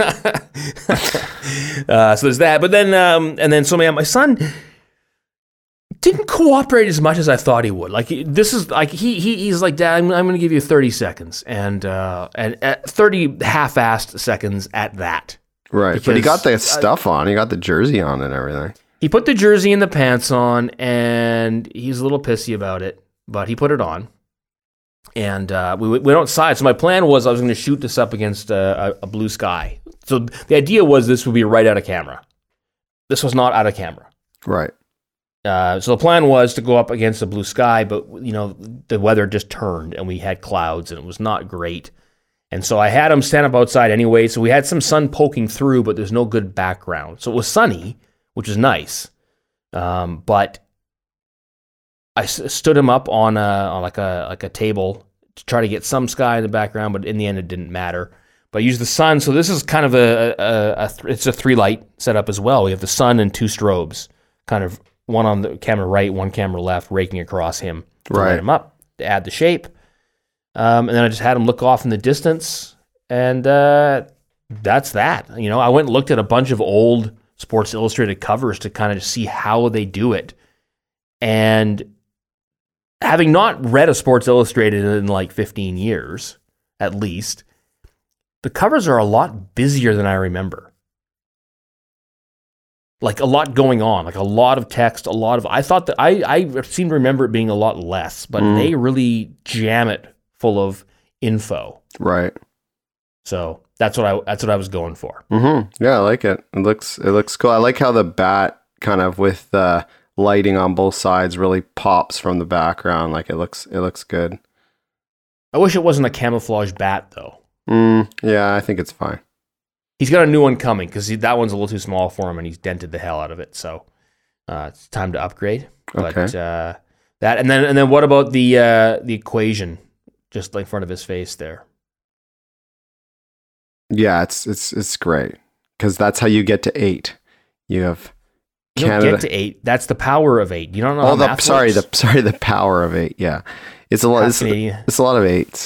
uh, so there's that. But then, um, and then so man, my son didn't cooperate as much as I thought he would. Like he- this is like he, he he's like, Dad, I'm, I'm going to give you thirty seconds, and uh, and at thirty half-assed seconds at that. Right. But he Because, got the stuff on. He got the jersey on and everything. He put the jersey and the pants on, and he's a little pissy about it, but he put it on. And uh, we went outside. So my plan was I was going to shoot this up against a, a, a blue sky. So the idea was this would be right out of camera. This was not out of camera. Right. Uh, so the plan was to go up against a blue sky, but you know the weather just turned, and we had clouds, and it was not great. And so I had him stand up outside anyway. So we had some sun poking through, but there's no good background. So it was sunny, which is nice. Um, but I s- stood him up on a on like a like a table to try to get some sky in the background, but in the end it didn't matter. But I use the sun. So this is kind of a, a, a th- it's a three light setup as well. We have the sun and two strobes, kind of one on the camera right, one camera left, raking across him to Right. light him up, to add the shape. Um, and then I just had him look off in the distance, and uh, that's that. You know, I went and looked at a bunch of old Sports Illustrated covers to kind of see how they do it. And having not read a Sports Illustrated in like fifteen years, at least, the covers are a lot busier than I remember. Like a lot going on, like a lot of text, a lot of, I thought that, I, I seem to remember it being a lot less, but Mm. they really jam it full of info. Right. So that's what I, that's what I was going for. Mm-hmm. Yeah, I like it. It looks it looks cool. I like how the bat kind of with the lighting on both sides really pops from the background. Like it looks it looks good. I wish it wasn't a camouflage bat though. Mm, yeah, I think it's fine. He's got a new one coming because that one's a little too small for him, and he's dented the hell out of it. So uh, it's time to upgrade. But Okay. uh, that and then and then what about the uh, the equation just in front of his face there? Yeah, it's it's it's great because that's how you get to eight. You have You don't Canada. get to eight. That's the power of eight. You don't know. oh, how the math sorry, works? the sorry, the power of eight. Yeah, it's a lot. Half It's, Canadian. it's a lot of eights.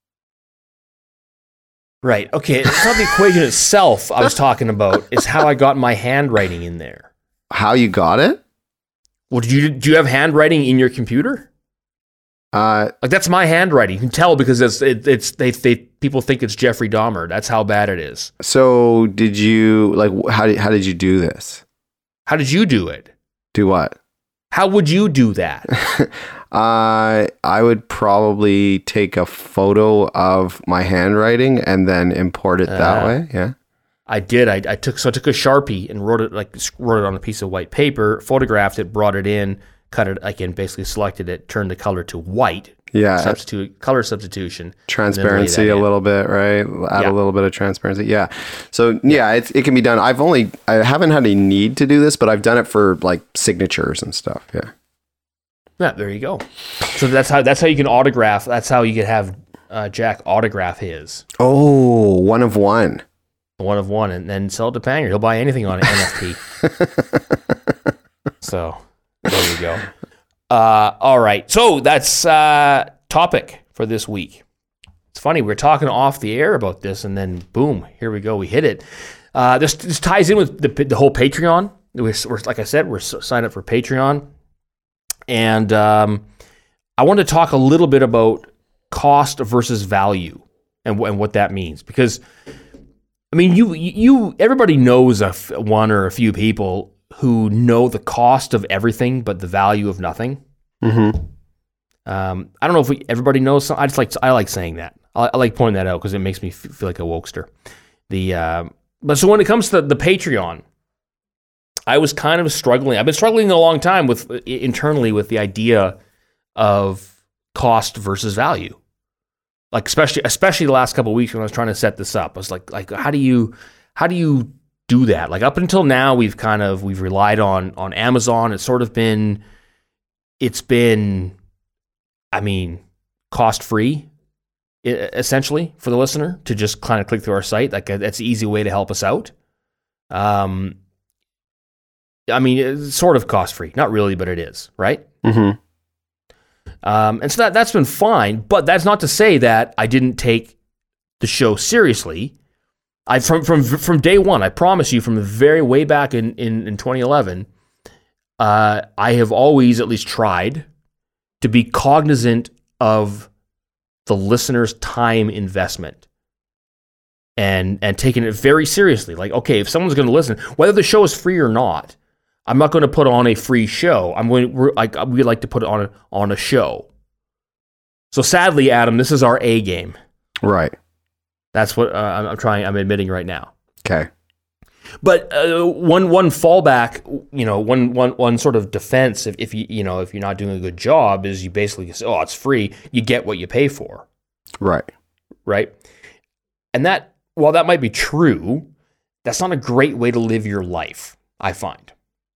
Right. Okay. It's not the equation itself I was talking about. It's how I got my handwriting in there. How you got it? Well, do you do you have handwriting in your computer? Uh, Like that's my handwriting. You can tell because it's it, it's they they people think it's Jeffrey Dahmer. That's how bad it is. so did you like? wh- How did how did you do this? How did you do it? Do what? How would you do that? Uh, I would probably take a photo of my handwriting and then import it that Uh, way. Yeah. I did. I, I took so I took a Sharpie and wrote it like wrote it on a piece of white paper, photographed it, brought it in, cut it again, basically selected it, turned the color to white, Yeah. substitute color substitution, Transparency that a in. little bit, right? Add Yeah. a little bit of transparency. Yeah. So yeah, it's, it can be done. I've only, I haven't had a need to do this, but I've done it for like signatures and stuff. Yeah. Yeah, there you go. So that's how that's how you can autograph. That's how you can have uh, Jack autograph his Oh, one of one. one of one, and then sell it to Panger. He'll buy anything on an N F T. So there you go. Uh, all right. So that's uh, topic for this week. It's funny. We were talking off the air about this, and then boom, here we go. We hit it. Uh, this, this ties in with the, the whole Patreon. We're, we're, like I said, we're signed up for Patreon. And um, I want to talk a little bit about cost versus value and, and what that means. Because, I mean, you, you everybody knows a f- one or a few people who know the cost of everything but the value of nothing. Mm-hmm. Um, I don't know if we, everybody knows. Some, I just like I like saying that. I, I like pointing that out because it makes me f- feel like a wokester. The uh, but so when it comes to the Patreon, I was kind of struggling. I've been struggling a long time with internally with the idea of cost versus value. Like especially especially the last couple of weeks when I was trying to set this up, I was like like how do you how do you do that? Like up until now, we've kind of we've relied on on Amazon. It's sort of been it's been, I mean, cost free essentially for the listener to just kind of click through our site. Like that's the easy way to help us out. Um. I mean, it's sort of cost-free. Not really, but it is, right? Mm-hmm. Um, and so that, that's been fine, but that's not to say that I didn't take the show seriously. I from from from day one, I promise you, from the very way back in, in, in twenty eleven, uh, I have always at least tried to be cognizant of the listener's time investment. And and taking it very seriously. Like, okay, if someone's going to listen, whether the show is free or not, I'm not going to put on a free show. I'm going. We're, like we like to put it on a, on a show. So sadly, Adam, this is our A game. Right. That's what uh, I'm, I'm trying. I'm admitting right now. Okay. But uh, one one fallback, you know, one one one sort of defense, if, if you you know if you're not doing a good job, is you basically say, oh, it's free. You get what you pay for. Right. Right. And that, while that might be true, that's not a great way to live your life, I find.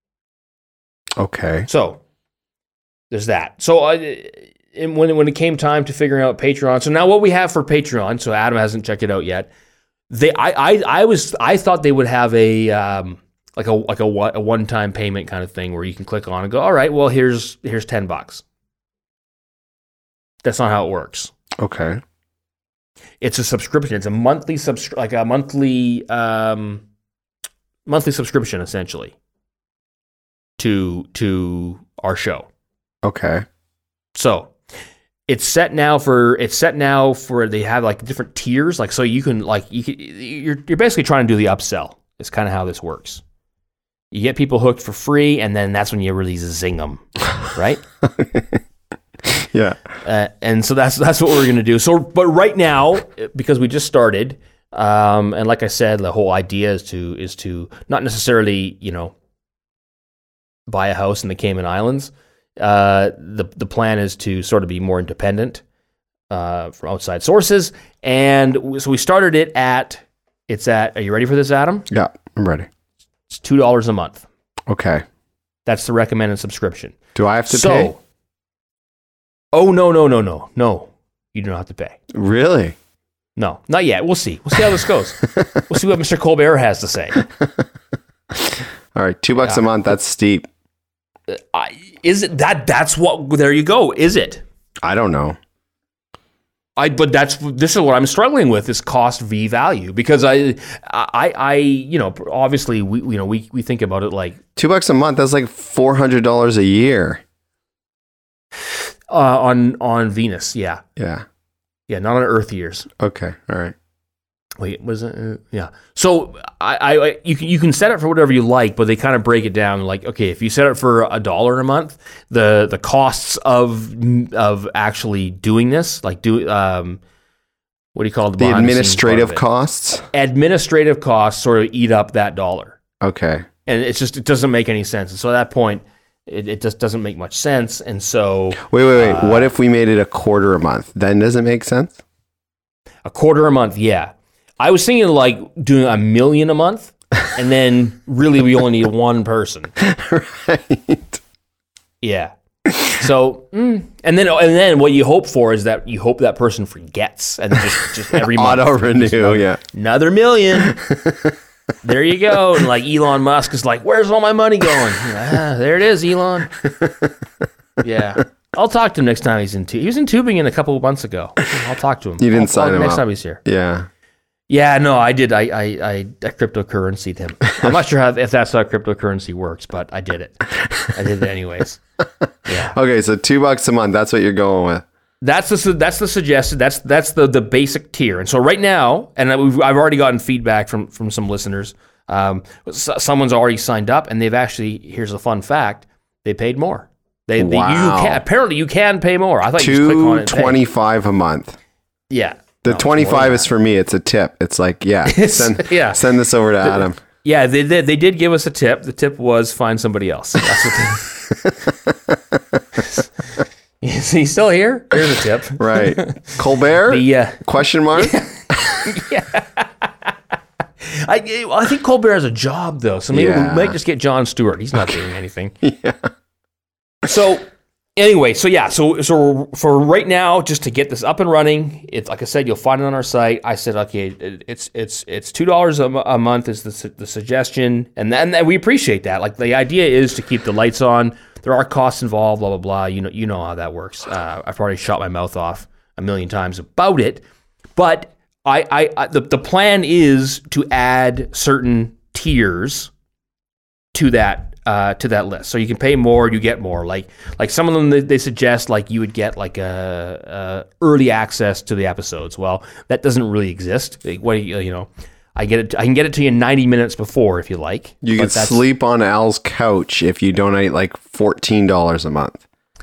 Okay. So there's that. So uh, and when when it came time to figuring out Patreon, so now what we have for Patreon, so Adam hasn't checked it out yet. they I, I I was I thought they would have a um, like a like a, a one time payment kind of thing where you can click on and go, all right, well here's here's ten bucks. That's not how it works. Okay. It's a subscription. It's a monthly subs like a monthly um, monthly subscription essentially to to our show. Okay. So it's set now for it's set now for they have like different tiers, like so you can like you can, you're you're basically trying to do the upsell. It's kind of how this works. You get people hooked for free, and then that's when you really zing them, right? Yeah. Uh, and so that's that's what we're gonna do. So, but right now, because we just started, um, and like I said, the whole idea is to is to not necessarily you know buy a house in the Cayman Islands. Uh, the the plan is to sort of be more independent uh, from outside sources, and so we started it at it's at. Are you ready for this, Adam? Yeah, I'm ready. It's two dollars a month. Okay. That's the recommended subscription. Do I have to so, pay? Oh no no no no no! You do not have to pay. Really? No, not yet. We'll see. We'll see how this goes. We'll see what Mister Colbert has to say. All right, two bucks Yeah. a month. That's steep. I, is it that? That's what. There you go. Is it? I don't know. I. But that's this is what I'm struggling with is cost v value because I, I, I. You know, obviously we, you know, we we think about it like Two bucks a month. That's like four hundred dollars a year. uh, on on Venus. Yeah, Yeah. yeah, not on Earth years. Okay. All right. Wait, was it? Uh, yeah. So I, I, you can you can set it for whatever you like, but they kind of break it down. Like, okay, if you set it for a dollar a month, the the costs of of actually doing this, like do um, what do you call it? The behind the scenes administrative part of it? costs. Administrative costs sort of eat up that dollar, Okay. and it's just it doesn't make any sense. And so at that point, it, it just doesn't make much sense. And so Wait, wait, wait. Uh, what if we made it a quarter a month? Then does it make sense? a quarter a month, yeah. I was thinking like doing a million a month, and then really we only need one person. Right. Yeah. So, mm, and then and then what you hope for is that you hope that person forgets, and just just every month Auto renew. another, Yeah. another million. There you go. And like Elon Musk is like, "Where's all my money going?" Ah, there it is, Elon. Yeah. I'll talk to him next time he's in. Tu- he was in Tübingen a couple of months ago. I'll talk to him. You didn't I'll, sign I'll, him next up. time he's here. Yeah. Yeah, no, I did. I I I, I cryptocurrency'd him. I'm not sure how, if that's how cryptocurrency works, but I did it. I did it anyways. Yeah, Okay, so two bucks a month. That's what you're going with. that's the su- that's the suggested. That's that's the the basic tier. And so right now, and I've, I've already gotten feedback from from some listeners. Um, s- someone's already signed up, and they've actually. Here's a fun fact: they paid more. They, they Wow. you can apparently you can pay more. I thought you just click on Two it. And pay. twenty-five a month. Yeah. The No, it's more twenty-five than is that. for me. It's a tip. It's like, yeah, send, yeah. send this over to Adam. Yeah, they, they they did give us a tip. The tip was find somebody else. That's what they, is he still here? Here's a tip. Right. Colbert? The, uh, Question mark? I I think Colbert has a job though, so maybe Yeah. we might just get Jon Stewart. He's not doing anything. Yeah. So anyway, so yeah, so so for right now, just to get this up and running, it's like I said, you'll find it on our site. I said, okay, it, it's it's it's two dollars a month is the su- the suggestion, and then and we appreciate that. Like the idea is to keep the lights on. There are costs involved, blah blah blah. You know you know how that works. Uh, I've already shot my mouth off a million times about it, but I I, I the the plan is to add certain tiers to that. Uh, to that list, so you can pay more, you get more. Like, like some of them they, they suggest, like you would get like a, a early access to the episodes. Well, that doesn't really exist. Like, what do you, you know? I get it. I can get it to you ninety minutes before if you like. You but can that's- sleep on Al's couch if you donate like fourteen dollars a month.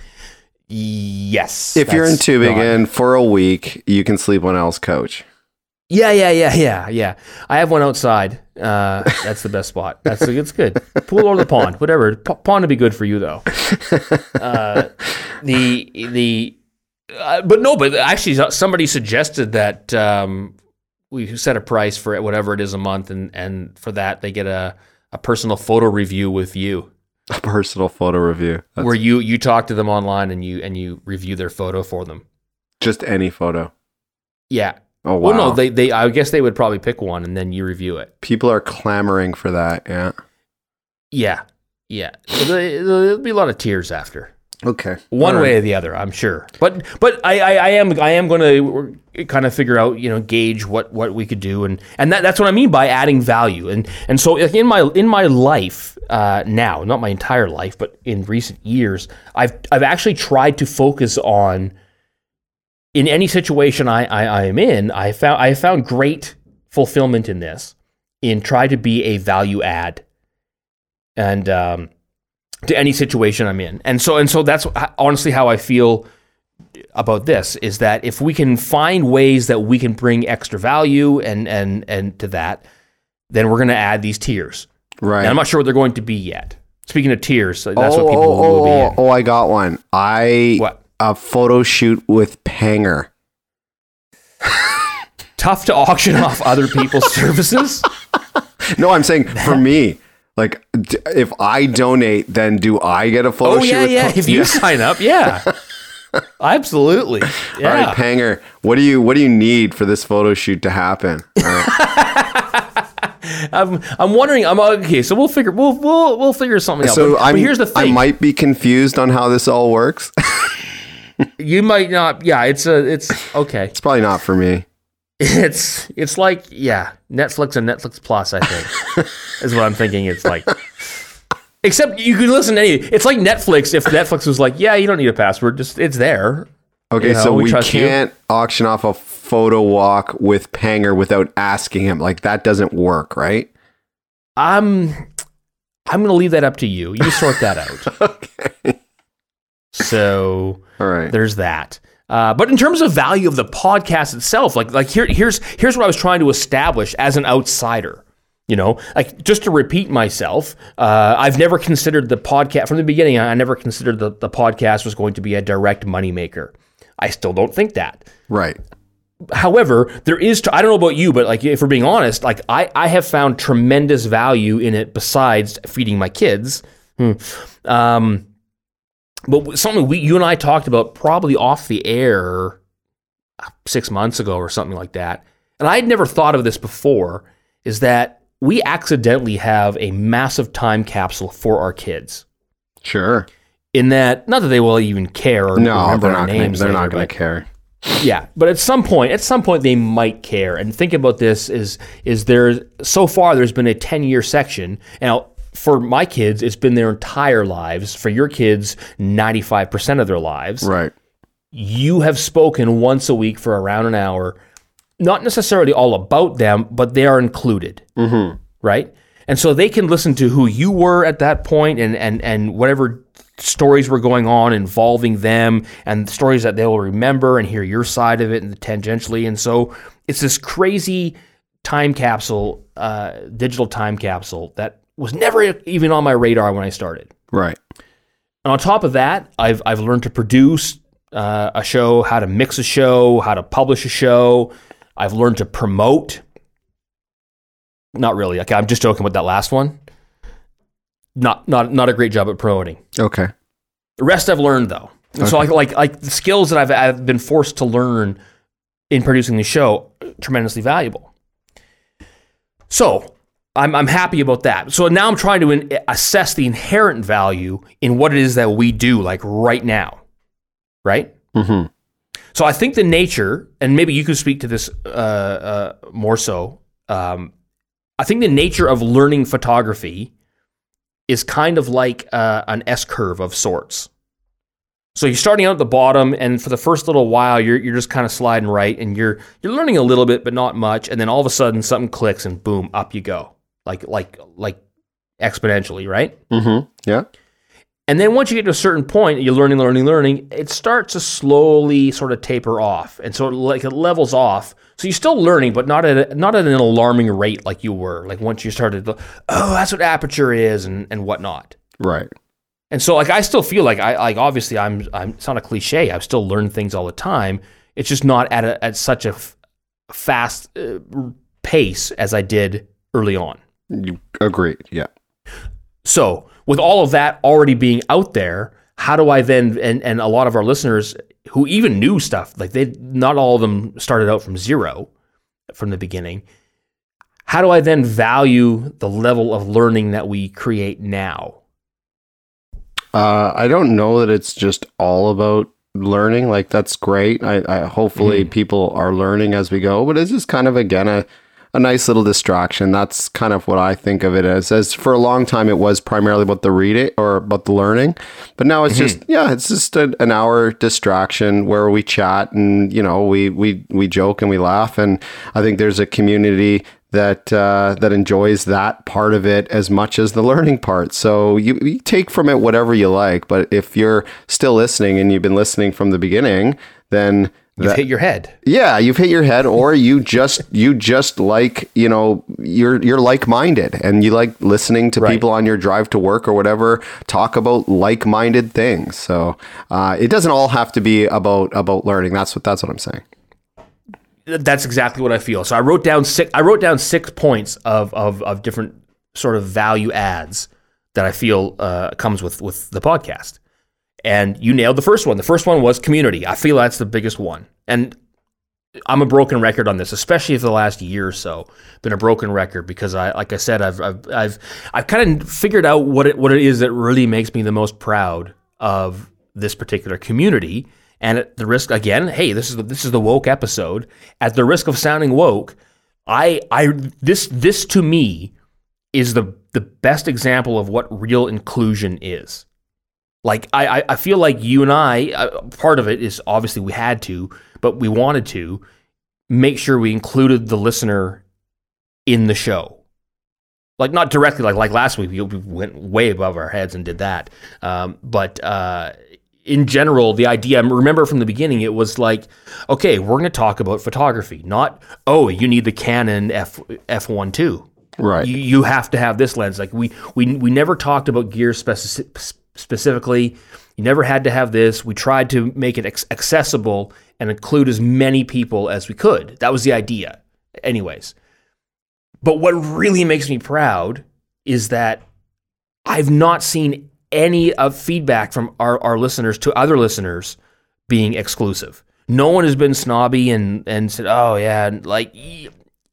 Yes. If you're in that's Tübingen not- for a week, you can sleep on Al's couch. Yeah, yeah, yeah, yeah, yeah. I have one outside. Uh, that's the best spot. That's it's good. Pool or the pond, whatever. P- pond would be good for you though. Uh, the the uh, but no, but actually somebody suggested that um, we set a price for it, whatever it is a month, and and for that they get a, a personal photo review with you, A personal photo review. That's where you you talk to them online and you and you review their photo for them. just any photo. Yeah. Oh, wow. Well, no, they, they, I guess they would probably pick one and then you review it. People are clamoring for that, yeah. Yeah, yeah. So there- there'll be a lot of tears after. Okay. One All way right. or the other, I'm sure. But but I, I, I am I am going to kind of figure out, you know, gauge what, what we could do, and and that, that's what I mean by adding value. And and so like in my in my life uh, now, not my entire life, but in recent years, I've I've actually tried to focus on, in any situation I, I, I am in, I found I found great fulfillment in this, in try to be a value add, and um, to any situation I'm in. And so and so that's honestly how I feel about this, is that if we can find ways that we can bring extra value and and and to that, then we're going to add these tiers. Right. And I'm not sure what they're going to be yet. Speaking of tiers, that's oh, what people oh, will be oh, in. oh, I got one. I What? A photo shoot with Panger. Tough to auction off other people's services? No, I'm saying for me. Like, d- if I donate, then do I get a photo Oh, shoot? yeah, with yeah. Pa- If you sign up, yeah. Absolutely. Yeah. All right, Panger, what do you what do you need for this photo shoot to happen? All right. I'm I'm wondering. I'm okay. So we'll figure we'll we'll we'll figure something out. So But, I'm, but here's the I thing. might be confused on how this all works. You might not. Yeah. It's a. It's okay. It's probably not for me. It's it's like yeah, Netflix and Netflix Plus. I think is what I'm thinking. It's like. Except you can listen to any. It's like Netflix. If Netflix was like, yeah, you don't need a password. Just it's there. Okay, You know, so we we trust you. can't auction off a photo walk with Panger without asking him. Like, that doesn't work, right? I'm I'm gonna leave that up to you. You sort that out. Okay. So All right. there's that. Uh, but in terms of value of the podcast itself, like like here here's here's what I was trying to establish as an outsider. You know, like just to repeat myself, uh, I've never considered the podcast from the beginning. I never considered the, the podcast was going to be a direct moneymaker. I still don't think that. Right. However, there is, I don't know about you, but like if we're being honest, like I, I have found tremendous value in it besides feeding my kids. Hmm. Um, but something we, you and I talked about probably off the air six months ago or something like that, and I had never thought of this before, is that we accidentally have a massive time capsule for our kids. Sure. In that, not that they will even care or No, remember they're our not gonna, names. they're later, not going but- to care. Yeah, but at some point, at some point they might care. And think about this: is is there so far there's been a ten year section. Now, for my kids, it's been their entire lives. For your kids, ninety-five percent of their lives. Right. You have spoken once a week for around an hour, not necessarily all about them, but they are included. Mm-hmm. Right? And so they can listen to who you were at that point and and and whatever stories were going on involving them and stories that they'll remember and hear your side of it and tangentially. And so it's this crazy time capsule, uh, digital time capsule that was never even on my radar when I started. Right. And on top of that, I've I've learned to produce uh, a show, how to mix a show, how to publish a show. I've learned to promote. Not really. Okay, I'm just joking with that last one. Not not not a great job at promoting. Okay. The rest I've learned though. And so like like like the skills that I've I've been forced to learn in producing the show, tremendously valuable. So I'm I'm happy about that. So now I'm trying to in, assess the inherent value in what it is that we do, like right now, right? Mm-hmm. So I think the nature, and maybe you could speak to this uh, uh, more so. Um, I think the nature of learning photography is kind of like uh, an S curve of sorts. So you're starting out at the bottom, and for the first little while, you're you're just kind of sliding right, and you're you're learning a little bit, but not much. And then all of a sudden, something clicks, and boom, up you go, like like like exponentially, right? Mm-hmm. Yeah. And then once you get to a certain point, you're learning, learning, learning. It starts to slowly sort of taper off, and so it, like it levels off. So you're still learning, but not at a, not at an alarming rate like you were. Like once you started, to, oh, that's what aperture is, and and whatnot. Right. And so, like, I still feel like I like obviously I'm I'm. It's not a cliche. I still learn things all the time. It's just not at a, at such a f- fast uh, pace as I did early on. You agreed. Yeah. So, with all of that already being out there, how do I then, and, and a lot of our listeners who even knew stuff, like they, not all of them started out from zero from the beginning. How do I then value the level of learning that we create now? Uh, I don't know that it's just all about learning. Like, that's great. I, I hopefully mm-hmm. people are learning as we go, but it's just kind of, again, a, a nice little distraction. That's kind of what I think of it as. As for a long time, it was primarily about the reading or about the learning, but now it's mm-hmm. just, yeah, it's just a, an hour distraction where we chat and, you know, we, we, we joke and we laugh. And I think there's a community that uh, that enjoys that part of it as much as the learning part. So you, you take from it whatever you like, but if you're still listening and you've been listening from the beginning, then you've that, hit your head. Yeah, you've hit your head, or you just you just like, you know, you're you're like-minded and you like listening to right. people on your drive to work or whatever talk about like-minded things. So uh, it doesn't all have to be about about learning. That's what that's what I'm saying. That's exactly what I feel. So I wrote down six. I wrote down six points of of, of different sort of value adds that I feel uh, comes with with the podcast. And you nailed the first one. The first one was community. I feel that's the biggest one. And I'm a broken record on this, especially for the last year or so. Been a broken record because I, like I said, I've I've I've, I've kind of figured out what it what it is that really makes me the most proud of this particular community. And at the risk, again, hey, this is the, this is the woke episode. At the risk of sounding woke, I I this this to me is the the best example of what real inclusion is. Like I I feel like you and I, uh, part of it is obviously we had to, but we wanted to make sure we included the listener in the show. Like not directly, like like last week we went way above our heads and did that, um, but. Uh, In general, the idea, I remember from the beginning, it was like, okay, we're going to talk about photography, not, oh, you need the Canon F F one two. Right. You, you have to have this lens. Like we we we never talked about gear speci- specifically. You never had to have this. We tried to make it ex- accessible and include as many people as we could. That was the idea. Anyways. But what really makes me proud is that I've not seen any of feedback from our, our listeners to other listeners being exclusive. No one has been snobby and, and said, oh yeah, like you,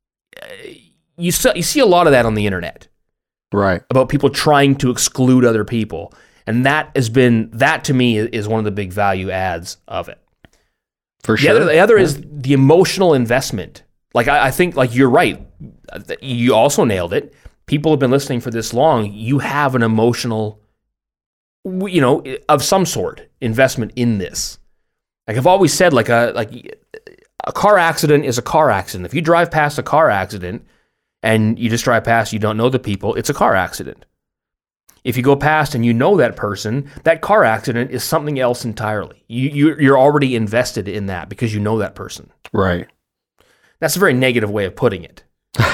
you see, you see a lot of that on the internet. Right. About people trying to exclude other people. And that has been, that to me is one of the big value adds of it. For sure. The other, the other yeah. is the emotional investment. Like I, I think like you're right. You also nailed it. People have been listening for this long. You have an emotional you know, of some sort, investment in this. Like I've always said, like a like a car accident is a car accident. If you drive past a car accident and you just drive past, you don't know the people, it's a car accident. If you go past and you know that person, that car accident is something else entirely. You, you you're already invested in that because you know that person. Right. That's a very negative way of putting it.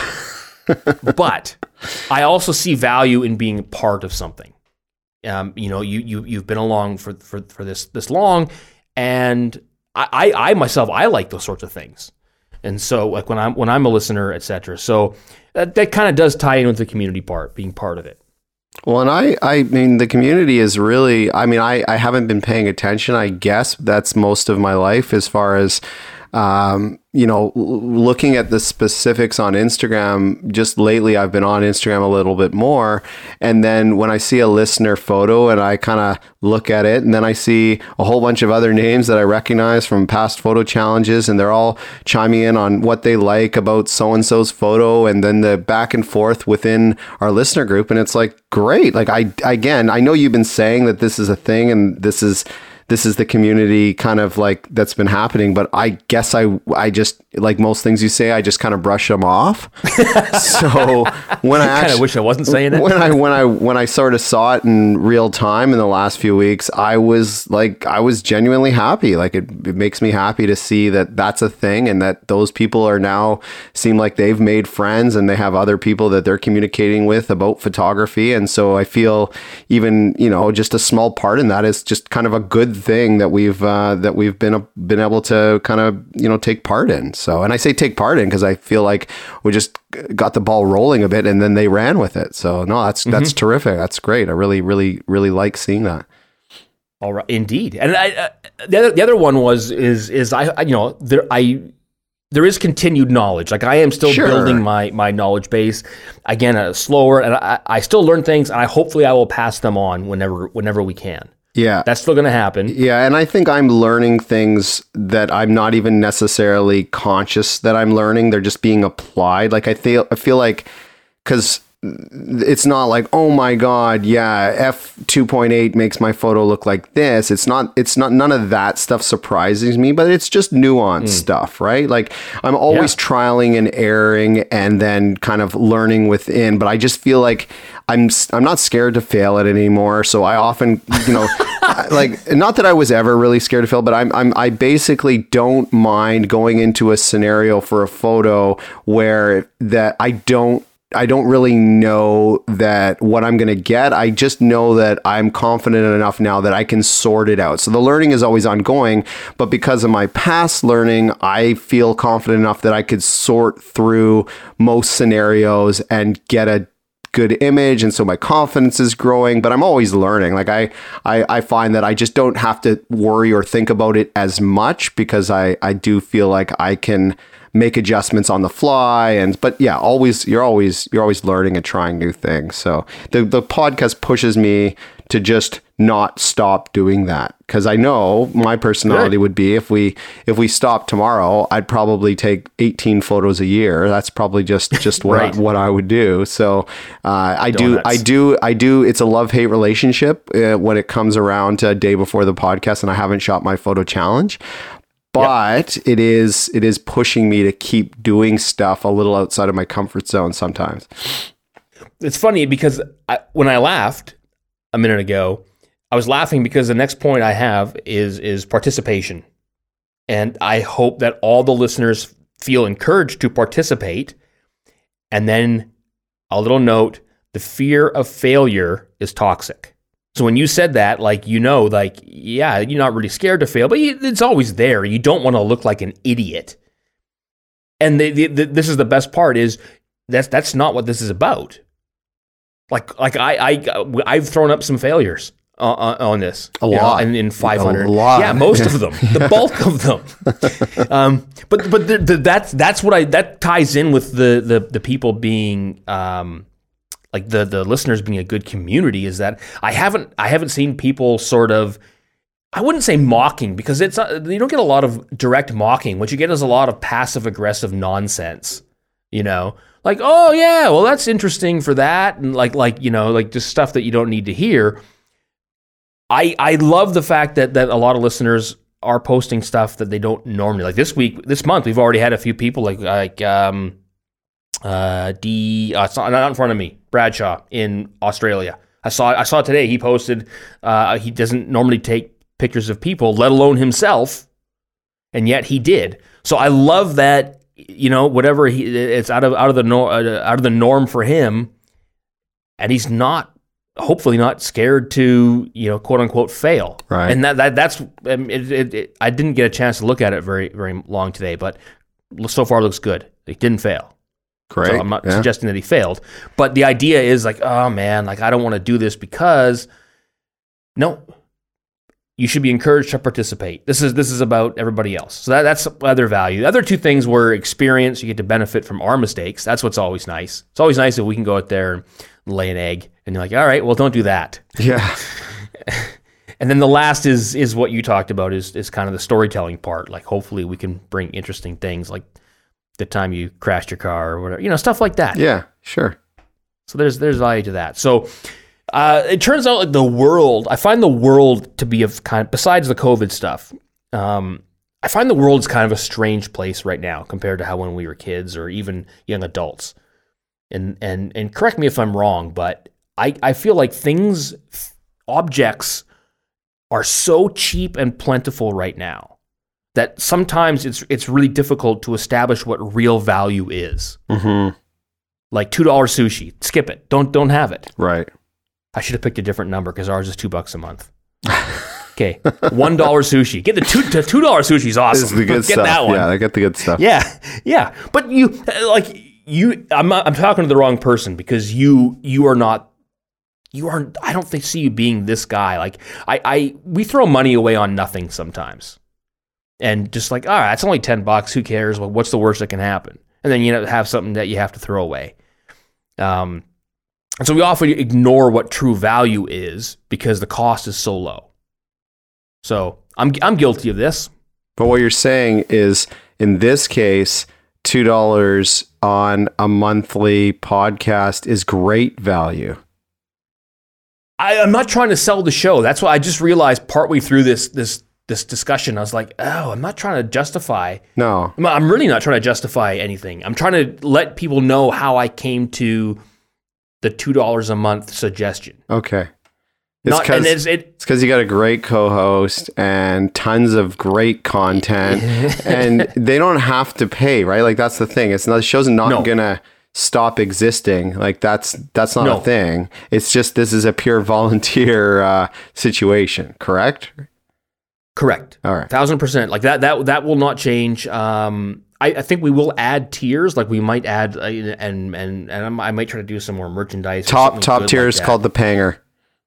But I also see value in being part of something. Um, you know, you you you've been along for for, for this this long, and I, I I myself I like those sorts of things, and so like when I'm when I'm a listener, et cetera. So that that kind of does tie in with the community part, being part of it. Well, and I I mean the community is really I mean I I haven't been paying attention. I guess that's most of my life as far as. Um, you know, looking at the specifics on Instagram, just lately I've been on Instagram a little bit more. And then when I see a listener photo and I kind of look at it, and then I see a whole bunch of other names that I recognize from past photo challenges, and they're all chiming in on what they like about so-and-so's photo, and then the back and forth within our listener group. And it's like, great. Like I, again, I know you've been saying that this is a thing and this is, this is the community kind of like that's been happening, but I guess I, I just, like most things you say, I just kind of brush them off. So when I kind actually of wish I wasn't saying it. When I, when I, when I sort of saw it in real time in the last few weeks, I was like, I was genuinely happy. Like it, it makes me happy to see that that's a thing and that those people are now seem like they've made friends and they have other people that they're communicating with about photography. And so I feel even, you know, just a small part in that is just kind of a good thing that we've uh, that we've been uh, been able to kind of you know take part in. So, and I say take part in because I feel like we just got the ball rolling a bit and then they ran with it. So no, that's mm-hmm. that's terrific. That's great. I really really really like seeing that. All right, indeed. And I, uh, the other the other one was is is I, I you know there I there is continued knowledge. Like I am still Sure. building my my knowledge base again, uh, slower, and I, I still learn things, and I hopefully I will pass them on whenever whenever we can. Yeah. That's still going to happen. Yeah, and I think I'm learning things that I'm not even necessarily conscious that I'm learning. They're just being applied. Like I feel I feel like cuz it's not like, oh my God, yeah, F two point eight makes my photo look like this. It's not, it's not, none of that stuff surprises me, but it's just nuanced mm. stuff, right? Like I'm always yeah. trialing and erring and then kind of learning within, but I just feel like I'm, I'm not scared to fail at it anymore. So I often, you know, like, not that I was ever really scared to fail, but I'm, I'm, I basically don't mind going into a scenario for a photo where that I don't, I don't really know that what I'm going to get. I just know that I'm confident enough now that I can sort it out. So the learning is always ongoing, but because of my past learning, I feel confident enough that I could sort through most scenarios and get a good image. And so my confidence is growing, but I'm always learning. Like I, I, I find that I just don't have to worry or think about it as much because I, I do feel like I can make adjustments on the fly. And, but yeah, always, you're always, you're always learning and trying new things. So the, the podcast pushes me to just not stop doing that. Cause I know my personality Good. would be if we, if we stopped tomorrow, I'd probably take eighteen photos a year. That's probably just, just what, right. I, what I would do. So, uh, I Donuts. do, I do, I do, it's a love-hate relationship uh, when it comes around to a day before the podcast and I haven't shot my photo challenge. But yep. it is it is pushing me to keep doing stuff a little outside of my comfort zone sometimes. It's funny because I, when I laughed a minute ago, I was laughing because the next point I have is is participation. And I hope that all the listeners feel encouraged to participate. And then a little note, the fear of failure is toxic. So when you said that, like, you know, like, yeah, you're not really scared to fail, but you, it's always there. You don't want to look like an idiot. And the, the, the, this is the best part is that's that's not what this is about. Like, like I, I, I've thrown up some failures uh, on this. A lot. Know, in, in five hundred. A lot. Yeah, most of them. The bulk of them. um, but but the, the, that's that's what I, that ties in with the, the, the people being... Um, like the the listeners being a good community is that I haven't I haven't seen people sort of, I wouldn't say mocking because it's not, you don't get a lot of direct mocking. What you get is a lot of passive aggressive nonsense, you know, like, oh yeah, well that's interesting for that, and like like you know like just stuff that you don't need to hear. I I love the fact that that a lot of listeners are posting stuff that they don't normally, like this week this month we've already had a few people like like um. Uh, D, uh, it's not, not in front of me. Bradshaw in Australia. I saw. I saw today. He posted. Uh, he doesn't normally take pictures of people, let alone himself, and yet he did. So I love that. You know, whatever he, it's out of out of the nor, uh, out of the norm for him, and he's not. Hopefully, not scared to, you know, quote unquote fail. Right. And that, that that's. Um, it, it, it, I didn't get a chance to look at it very very long today, but so far it looks good. It didn't fail. Great. So I'm not yeah. suggesting that he failed, but the idea is like, oh man, like I don't want to do this because no, you should be encouraged to participate. This is this is about everybody else. So that, that's other value. The other two things were experience. You get to benefit from our mistakes. That's what's always nice. It's always nice if we can go out there and lay an egg and you're like, all right, well, don't do that. Yeah. And then the last is is what you talked about is is kind of the storytelling part. Like hopefully we can bring interesting things like the time you crashed your car or whatever, you know, stuff like that. Yeah, sure. So there's there's value to that. So uh, it turns out like the world, I find the world to be of kind of, besides the COVID stuff, um, I find the world's kind of a strange place right now compared to how when we were kids or even young adults. And and and correct me if I'm wrong, but I, I feel like things, objects are so cheap and plentiful right now that sometimes it's it's really difficult to establish what real value is. Mm-hmm. Like two dollars sushi, skip it. Don't don't have it. Right. I should have picked a different number because ours is two bucks a month. Okay, one dollar sushi. Get the two the two dollar sushi is awesome. This is the good Get stuff. that one. Yeah, I get the good stuff. Yeah, yeah. But you like you. I'm not, I'm talking to the wrong person because you you are not You are. I don't think see you being this guy. Like I, I, we throw money away on nothing sometimes, and just like, all right, it's only ten bucks. Who cares? Well, what's the worst that can happen? And then you know have something that you have to throw away. Um, and so we often ignore what true value is because the cost is so low. So I'm I'm guilty of this. But what you're saying is, in this case, two dollars on a monthly podcast is great value. I, I'm not trying to sell the show. That's what I just realized partway through this this this discussion. I was like, oh, I'm not trying to justify. No. I'm, I'm really not trying to justify anything. I'm trying to let people know how I came to the two dollars a month suggestion. Okay. Not, It's because and it's, it, it's because you got a great co-host and tons of great content, and they don't have to pay, right? Like that's the thing. It's not the show's not No. gonna stop existing. Like that's that's not No. a thing. It's just this is a pure volunteer uh, situation, correct? correct. All right. Thousand percent. Like that. That that will not change. Um, I, I think we will add tiers. Like we might add, uh, and and and I'm- I might try to do some more merchandise. or Top something top good tier like is that. called the Panger.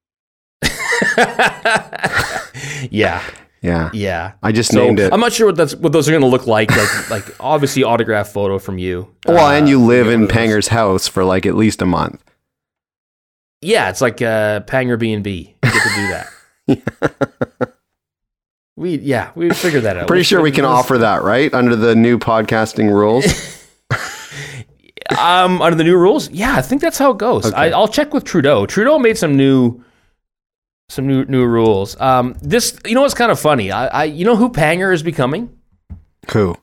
yeah. Yeah. Yeah. I just So named it. I'm not sure what that's what those are going to look like. Like, like obviously autograph photo from you. Well, Uh, and you live get in one of those. Panger's house for like at least a month. Yeah, it's like uh, Panger B and B. You get to do that. we yeah, we figured that out. Pretty We'll sure we figure can this- offer that, right? Under the new podcasting rules. um under the new rules. Yeah, I think that's how it goes. Okay. I, I'll check with Trudeau. Trudeau made some new some new new rules. Um, this you know what's kind of funny. I, I you know who Panger is becoming. Who?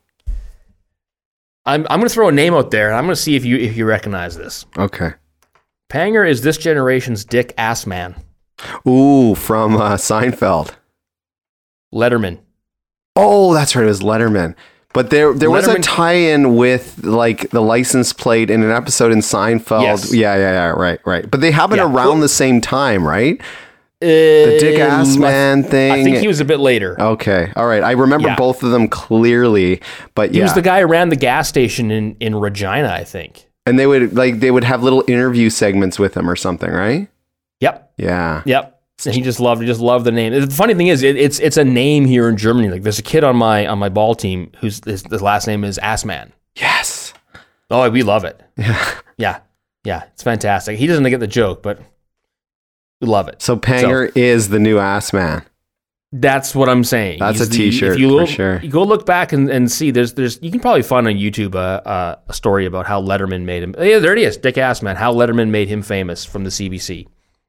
I'm I'm going to throw a name out there, and I'm going to see if you if you recognize this. Okay. Panger is this generation's Dick Assman. Ooh, from uh, Seinfeld. Letterman. Oh, that's right. It was Letterman. But there, there was a Letterman- tie-in with like the license plate in an episode in Seinfeld. Yes. Yeah, yeah, yeah. Right, right. But they happen Yeah. around Well- the same time, right? The The Dick Ass Man thing. I think he was a bit later. Okay, all right. I remember Yeah. both of them clearly, but He yeah. was the guy who ran the gas station in, in Regina, I think. And they would like they would have little interview segments with him or something, right? Yep. Yeah. Yep. And he just loved, he just loved the name. The funny thing is, it, it's it's a name here in Germany. Like there's a kid on my on my ball team whose his, his last name is Assman. Yes. Oh, we love it. Yeah. Yeah, yeah, it's fantastic. He doesn't get the joke, but we love it. So Panger is the new ass man. That's what I'm saying. That's He's a the- t-shirt if you for look, sure. You go look back and, and see. There's there's you can probably find on YouTube a uh, a story about how Letterman made him. Yeah, there it is, Dick Assman. How Letterman made him famous from the C B C.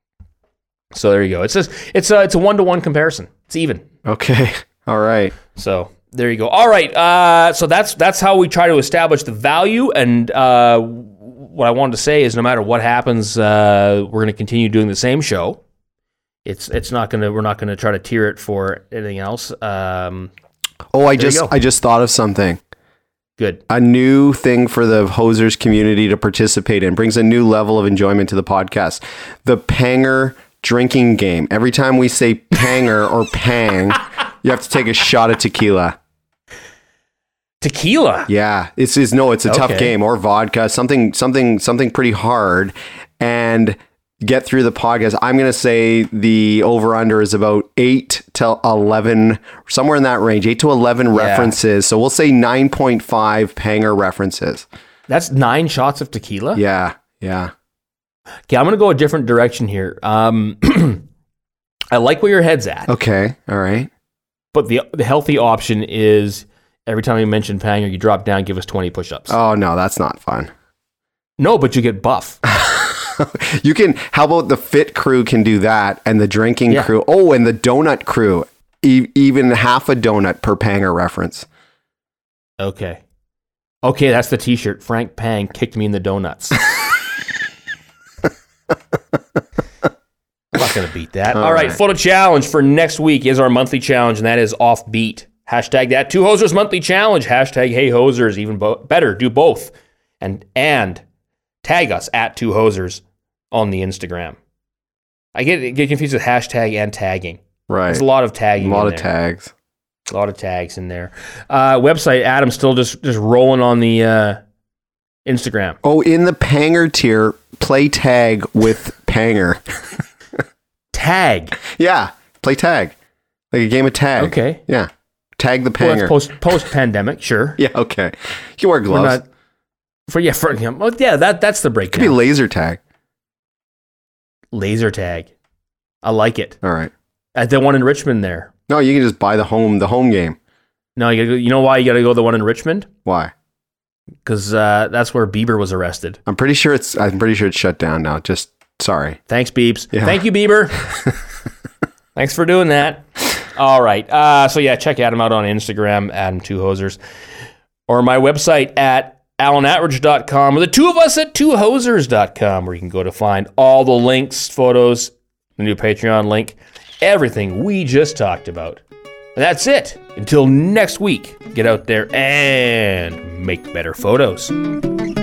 So there you go. It's just it's a it's a one to one comparison. It's even. Okay. All right. So there you go. All right. Uh, so that's that's how we try to establish the value. And uh, what I wanted to say is, no matter what happens, uh, we're going to continue doing the same show. It's it's not gonna we're not gonna try to tier it for anything else. Um, Oh, I There you just go. I just thought of something. good. A new thing for the Hosers community to participate in. Brings a new level of enjoyment to the podcast. The Panger drinking game. Every time we say Panger or Pang, you have to take a shot of tequila. Tequila. Yeah, it's is no, it's a tough Okay. game, or vodka, something, something, something pretty hard, and get through the podcast. I'm gonna say the over under is about eight to eleven, somewhere in that range, eight to eleven references. So we'll say nine point five Panger references. That's nine shots of tequila. Yeah, yeah. Okay, I'm gonna go a different direction here. Um, I like where your head's at, Okay, all right. but the the healthy option is every time you mention Panger, you drop down, give us twenty push-ups. Oh no, that's not fun. No, but you get buff. You can. How about the fit crew can do that, and the drinking Yeah. crew? Oh, and the donut crew, e- even half a donut per Panger reference. Okay. Okay, that's the t-shirt. Frank Pang kicked me in the donuts. I'm not going to beat that. All All right, right. photo challenge for next week is our monthly challenge, and that is offbeat. Hashtag that. Two Hosers monthly challenge. Hashtag Hey Hosers. Even bo- better, do both. And and tag us at Two Hosers on the Instagram. I get get confused with hashtag and tagging. Right. There's a lot of A tagging lot in of there. tags. A lot of tags in there. Uh, website, Adam's still just, just rolling on the uh, Instagram. Oh, in the Panger tier, play tag with Panger. Tag. Yeah, play tag. Like a game of tag. Okay. Yeah. Tag the Well, Panger. that's post post pandemic, sure. Yeah, okay. You can wear We're gloves. not for yeah for yeah, well, yeah that that's the Could be breakdown. laser tag. Laser tag. I like it. All right. At the one in Richmond there. No, you can just buy the home the home game. No, you gotta go, you know why you got to go to the one in Richmond? Why? Because uh, that's where Bieber was arrested. I'm pretty sure it's I'm pretty sure it's shut down now. Just sorry. Thanks, Biebs. Yeah. Thank you, Bieber. Thanks for doing that. All right. Uh, so yeah, check Adam out on Instagram, Adam Two Hosers, or my website at alan atridge dot com, or the two of us at two hosers dot com, where you can go to find all the links, photos, the new Patreon link, everything we just talked about. And that's it. Until next week, get out there and make better photos.